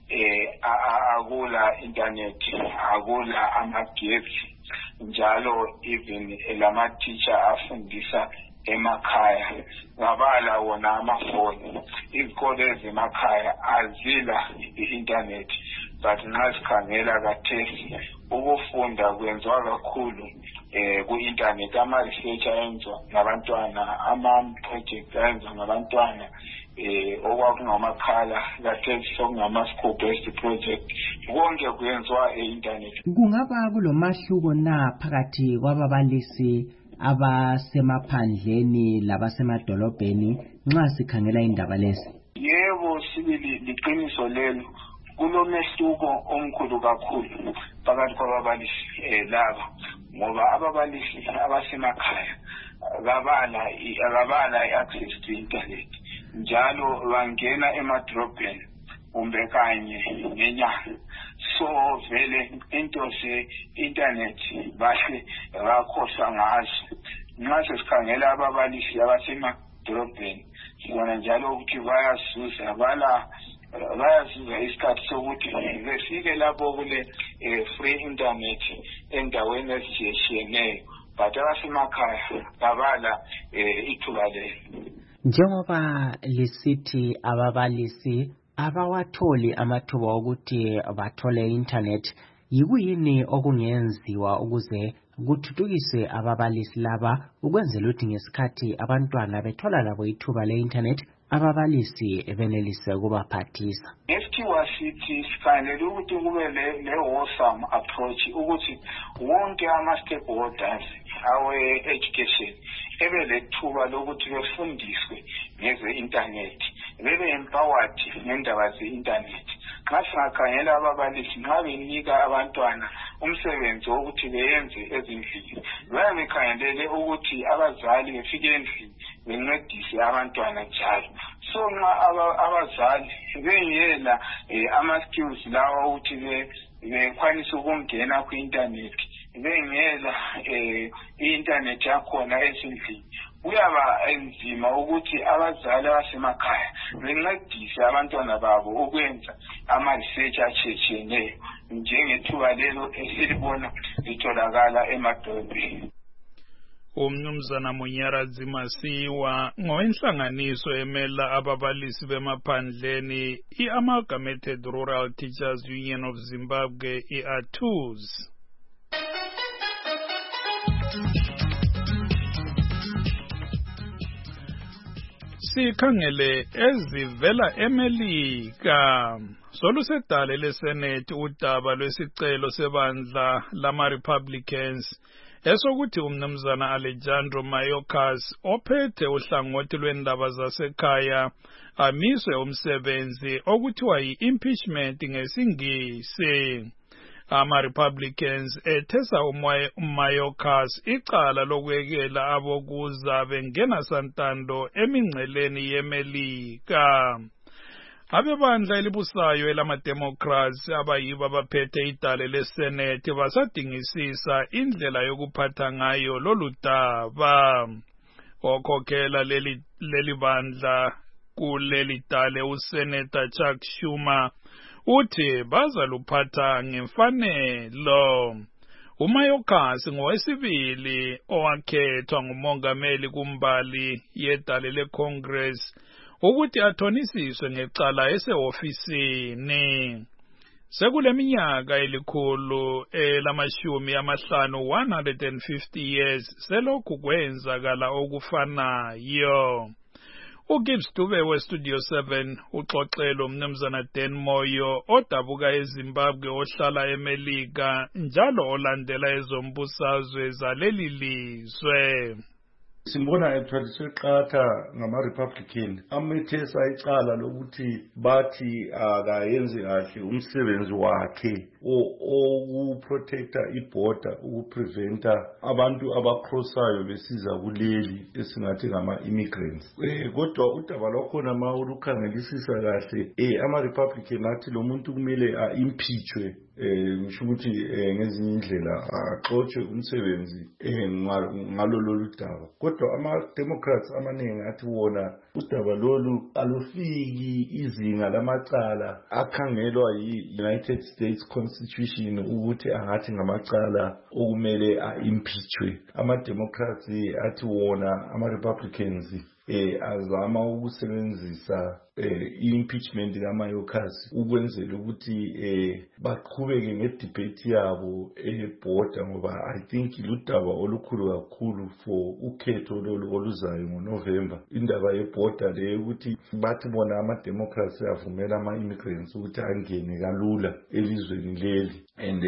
akula internet, akula amagetsi, njalo even lama teacher afundisa emakhaya ngabala wona amafoni. Izikole ezemakhaya azila i-internet, but nxa sikhangela kathesi ukufunda kwenziwa kakhulu ku-internet. Ama-research ayenziwa ngabantwana, ama-project ayenziwa ngabantwana, okwakungamakhala kathesi sokungama-school-based project, konke kwenziwa e-internet. Kungaba kulomahluko na phakathi kwababalisi abasemaphandleni labasemadolobheni nxa sikhangela indaba lezi? Yebo, sibili liqiniso lelo, kulomehluko omkhulu kakhulu phakathi kwababalisi laba, ngoba ababalisi abasemakhaya akabala i-access to internet, njalo bangena emadrobheni kumbe kanye ngenyanga. So vele into ze-internet bahle bakhohlwa ngazo. Nxa sesikhangela ababalisi abasemadrobheni sibona njalo ukuthi bayazuza isikhathi sokuthi befike lapho kule free internet endaweni ezitshiyeneyo, but abasemakhaya babala ithuba lelo. Njengoba lisithi ababalisi abawatholi amathuba okuthi bathole internet, yikuyini okungenziwa ukuze kuthuthukiswe ababalisi laba ukwenzela ukuthi ngesikhathi abantwana bethola labo ithuba le-internet ababalisi benelise ukubaphathisa? Ngesikhiwa sithi sifanele ukuthi kube le-wholesome approach ukuthi wonke ama-stakeholders awe-education ebe lethuba lokuthi befundiswe ngeze-internet, bebe empowered ngendaba ze-internet. Nxa singakhangela ababalisi nxa benika abantwana umsebenzi wokuthi beyenze ezindlini, bayabe bekhangelele ukuthi abazali befike endlini bencedise abantwana njalo. So nxa abazali bengela ama-skills lawa ukuthi bekwanise ukungena ku-internet, bengela i-internet yakhona ezindlini, kuyaba enzima ukuthi abazali abasemakhaya bencedise abantwana babo ukwenza ama-research atshiyeneyo njengethuba lelo esilibona litholakala emadolobheni. Umnumzana Munyaradzi Masiwa ngowenhlanganiso emela ababalisi bemaphandleni i-Amalgamated Rural Teachers Union of Zimbabwe, i-ATUZ. Sikhangele ezivela eMelika. Solusedale leSenate udaba lwesicelo sebandla lama-Republicans esokuthi umnumzana Alejandro Mayorkas ophethe uhlangothi lwendaba zasekhaya amiswe umsebenzi okuthiwa yi-impeachment ngesingisi. Ama-Republicans ethesa uMayorkas icala lokwekela abokuza bengena santando emingceleni yeMelika. Abebandla elibusayo elama-Democrats abayibo abaphethe idale leSenate basadingisisa indlela yokuphatha ngayo lolu daba. Okhokhela leli bandla kuleli dale uSenator Chuck Schumer uthi bazaluphatha ngemfanelo. uMayorkas ngowesibili owakhethwa ngumongameli kumbali yedale leCongress ukuthi athonisiswe ngecala esehofisini. Sekuleminyaka elikhulu elamashumi amahlanu 150 years selokhu kwenzakala okufanayo. uGibbs Dube weStudio 7 uxoxelo umnumzana Dan Moyo odabuka eZimbabwe ohlala eMelika njalo olandela ezombusazwe zaleli lizwe. Simbona seqatha ngama-Republican amethesa icala lokuthi bathi akayenzi kahle umsebenzi wakhe okuprotecta iborder, ukupreventa abantu abacrossayo besiza kuleli esingathi ngama-immigrants. Kodwa udaba lwakhona ma ulukhangelisisa kahle ama-Republican athi lo muntu kumele a-impeachwe, ngisho ukuthi ngezinye indlela axotshwe umsebenzi ngalolu daba. Kodwa ama-Democrats amaningi athi wona udaba lolu alufiki izinga lamacala akhangelwa yi-United States Constitution ukuthi angathi ngamacala okumele a-impeachwe. Ama-Democrats athi wona ama-Republicans azama ukusebenzisa i-impeachment kaMayorkas ukwenzela ukuthi baqhubeke ngedebate yabo eborder, ngoba I think ludaba olukhulu kakhulu for ukhetho lolu oluzayo ngoNovember. Indaba yeborder le ukuthi bathi bona ama-Democrats avumela ama-immigrants ukuthi angene kalula elizweni leli, and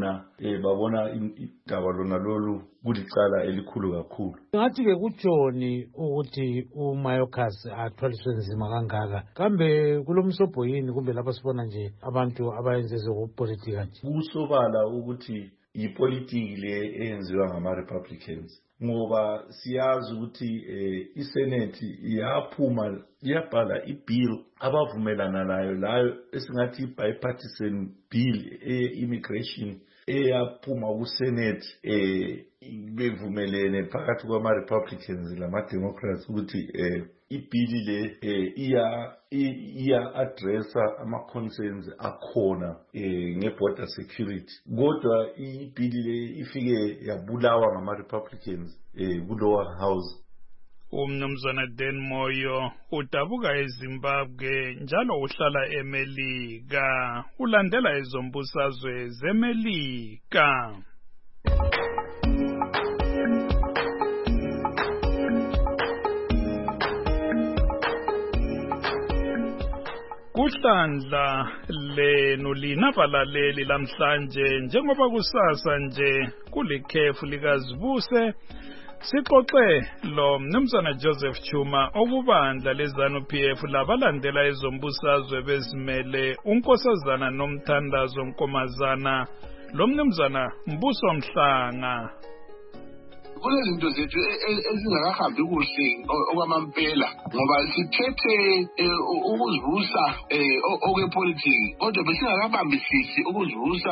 babona idaba lona lolu kulicala elikhulu kakhulu. Ngathi-ke kutshoni ukuthi uMayorkas atholiswe nzima kangaka Africa kambe kulomsobho yini kumbe lapha sibona nje abantu abayenze zopolitika nje kusobala ukuthi ipolitiki le eyenziwa ngama-Republicans ngoba siyazi ukuthi iSenate iyabhala ibill abavumelana layo esingathi bipartisan bill immigration eyaphuma kuSenate bevumelene phakathi kwama-Republicans lama-Democrats ukuthi ibhili le iya-addressa ama-concerns akhona nge-border security kodwa ibhili le ifike yabulawa ngama-Republicans ku-lower house. Umnumzana Dan Moyo udabuka eZimbabwe njalo uhlala eMelika ulandela ezombusazwe zeMelika. Kuhlandla lenu lina balaleli lamhlanje njengoba kusasa nje kulikhefu likazibuse sixoxe lo mnumzana Joseph Chuma okubandla leZANU-PF labalandela ezombusazwe bezimele unkosazana nomthandazo Nkomazana lo mnumzana Mbuso Mhlanga. Kunezinto zethu ezingakahambi kuhle okwamampela ngoba sithethe ukuzivusa okwepolitiki kodwa besingakabambisisi ukuzivusa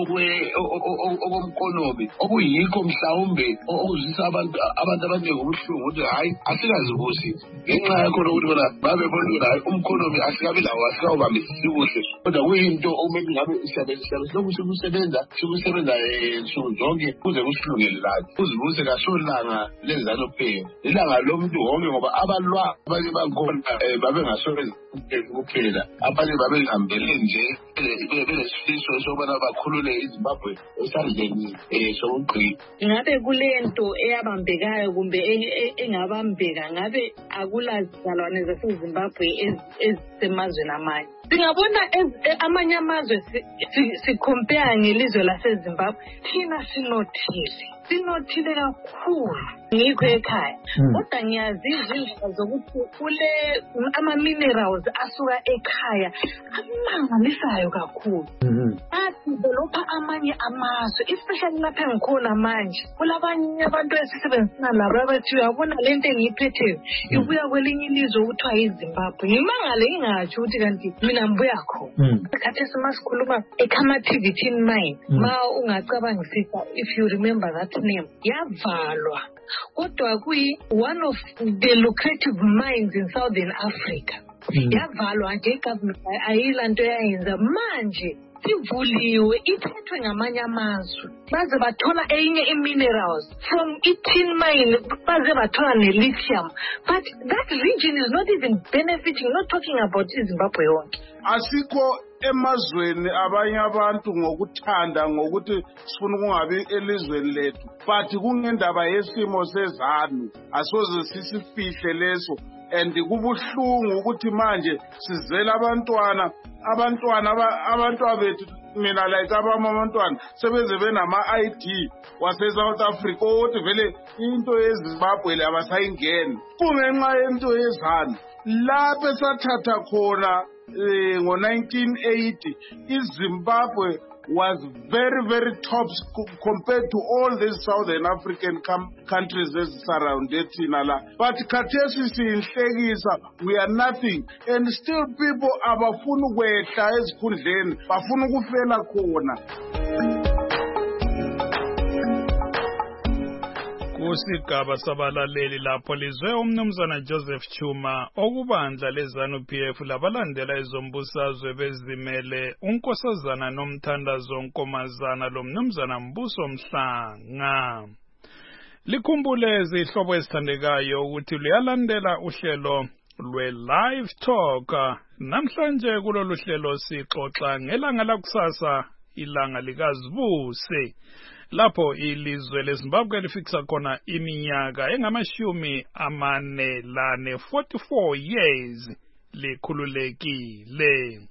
okomkonomi okuyikho mhlawumbe okuzisa abantu abaningi ubuhlungu ukuthi hayi asikazivusi ngenxa yakho ukuthi bona babebona ukuthi hayi umkonomi asikabi lawo asikawubambisisi kuhle kodwa kuyinto okumele ngabe sikusebenza nsuku zonke kuze kusilungele lathi uzivuse kasolanga leZANU-PF ilanga lomuntu wonke ngoba abalwa abanye bakhona babengasebenzi kuphela abanye babehambele nje belesifiso sokubana bakhulule iZimbabwe esandleni sokugqina. Ngabe kulento eyabambekayo kumbe engabambeka ngabe akulazizalwane zaseZimbabwe ezisemazweni amanye singabona amanye amazwe sicompare ngelizwe laseZimbabwe thina sinothile kakhulu ngikho ekhaya kodwa ngiyazi izindlela zokuthi kule ama-minerals asuka ekhaya amangalisayo kakhulu adevelopha amanye amazwe especially lapha engikhona manje kulabanye abantu esisebenzisana labo abathi uyabona lento engiyiphetheyo ibuya kwelinye ilizwe okuthiwa yiZimbabwe ngimangale ngingatsho ukuthi kanti mina ngibuya khona khathesi masikhuluma eCamativity mine ma ungacabangisisa if you remember that name yavalwa kodwa kuyi one of the lucrative mines in Southern Africa yavalwa nje igovernment ayilanto yayenza manje sivuliwe iphethwe ngamanye amazwe baze bathola enye iminerals from tin mine baze bathola ne-lithium but that region is not even benefiting not talking about iZimbabwe yonke asikho emazweni abanye abantu ngokuthanda ngokuthi sifuna ukungabi elizweni lethu but kungendaba yesimo sezanu asoze sisifihle leso and kubuhlungu ukuthi manje sizela abantwana bethu mina like abantwana sebeze benama-ID wase-South Africa ukuthi vele into yeZimbabwe le abasayingeni kungenxa yento yezanu lapho esathatha khona ngo-1980 iZimbabwe was very, very top compared to all these Southern African countries that surrounded Tinala. But khathesi siyinhlekisa, we are nothing. And still people abafuna ukwehla ezikhundleni, bafuna ukufela khona. Kusigaba sabalaleli lapho lizwe umnumzana Joseph Chuma okubandla leZANU-PF labalandela ezombusazwe bezimele unkosazana nomthandazo Nkomazana lo mnumzana Mbuso Mhlanga. Likhumbule izihlobo ezithandekayo ukuthi liyalandela uhlelo lwe-Live Talk namhlanje kulolu hlelo sixoxa ngelanga lakusasa ilanga likazibuse lapho ilizwe leZimbabwe lifikisa khona iminyaka engamashumi 44 years likhululekile.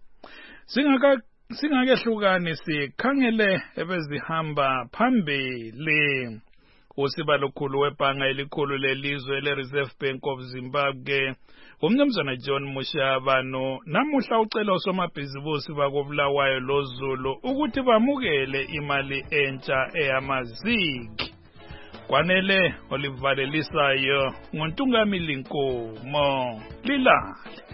Singakehlukani sikhangele ebezihamba phambili. Usibalo khulu webhanga elikhulu lelizwe le-Reserve Bank of Zimbabwe umnumzana John Mushabano namuhla ucela osomabhizimusi bakobulawayo loZulu ukuthi bamukele imali entsha eyamazig. Kwanele olivalelisayo ngontungamili Nkomo Lilale.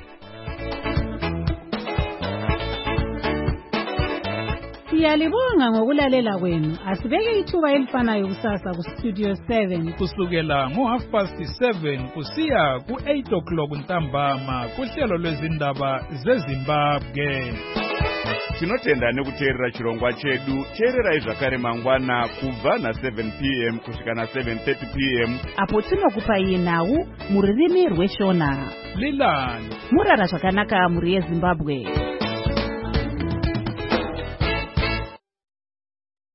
Siyalibonga ngokulalela kwenu. Asibeke ithuba elifanayo kusasa ku Studio 7 kusukela ngo7:30 kusiya ku8 ntambama kuhlelo lwezindaba zeZimbabwe. Tinotenda nekuteerera chirongwa chedu. Teererai zvakare mangwana kubva na7 p.m. kusvika na7:30 p.m. apo tinokupai nhau muririmi rweshona. Lilani murara zvakanaka muri yeZimbabwe.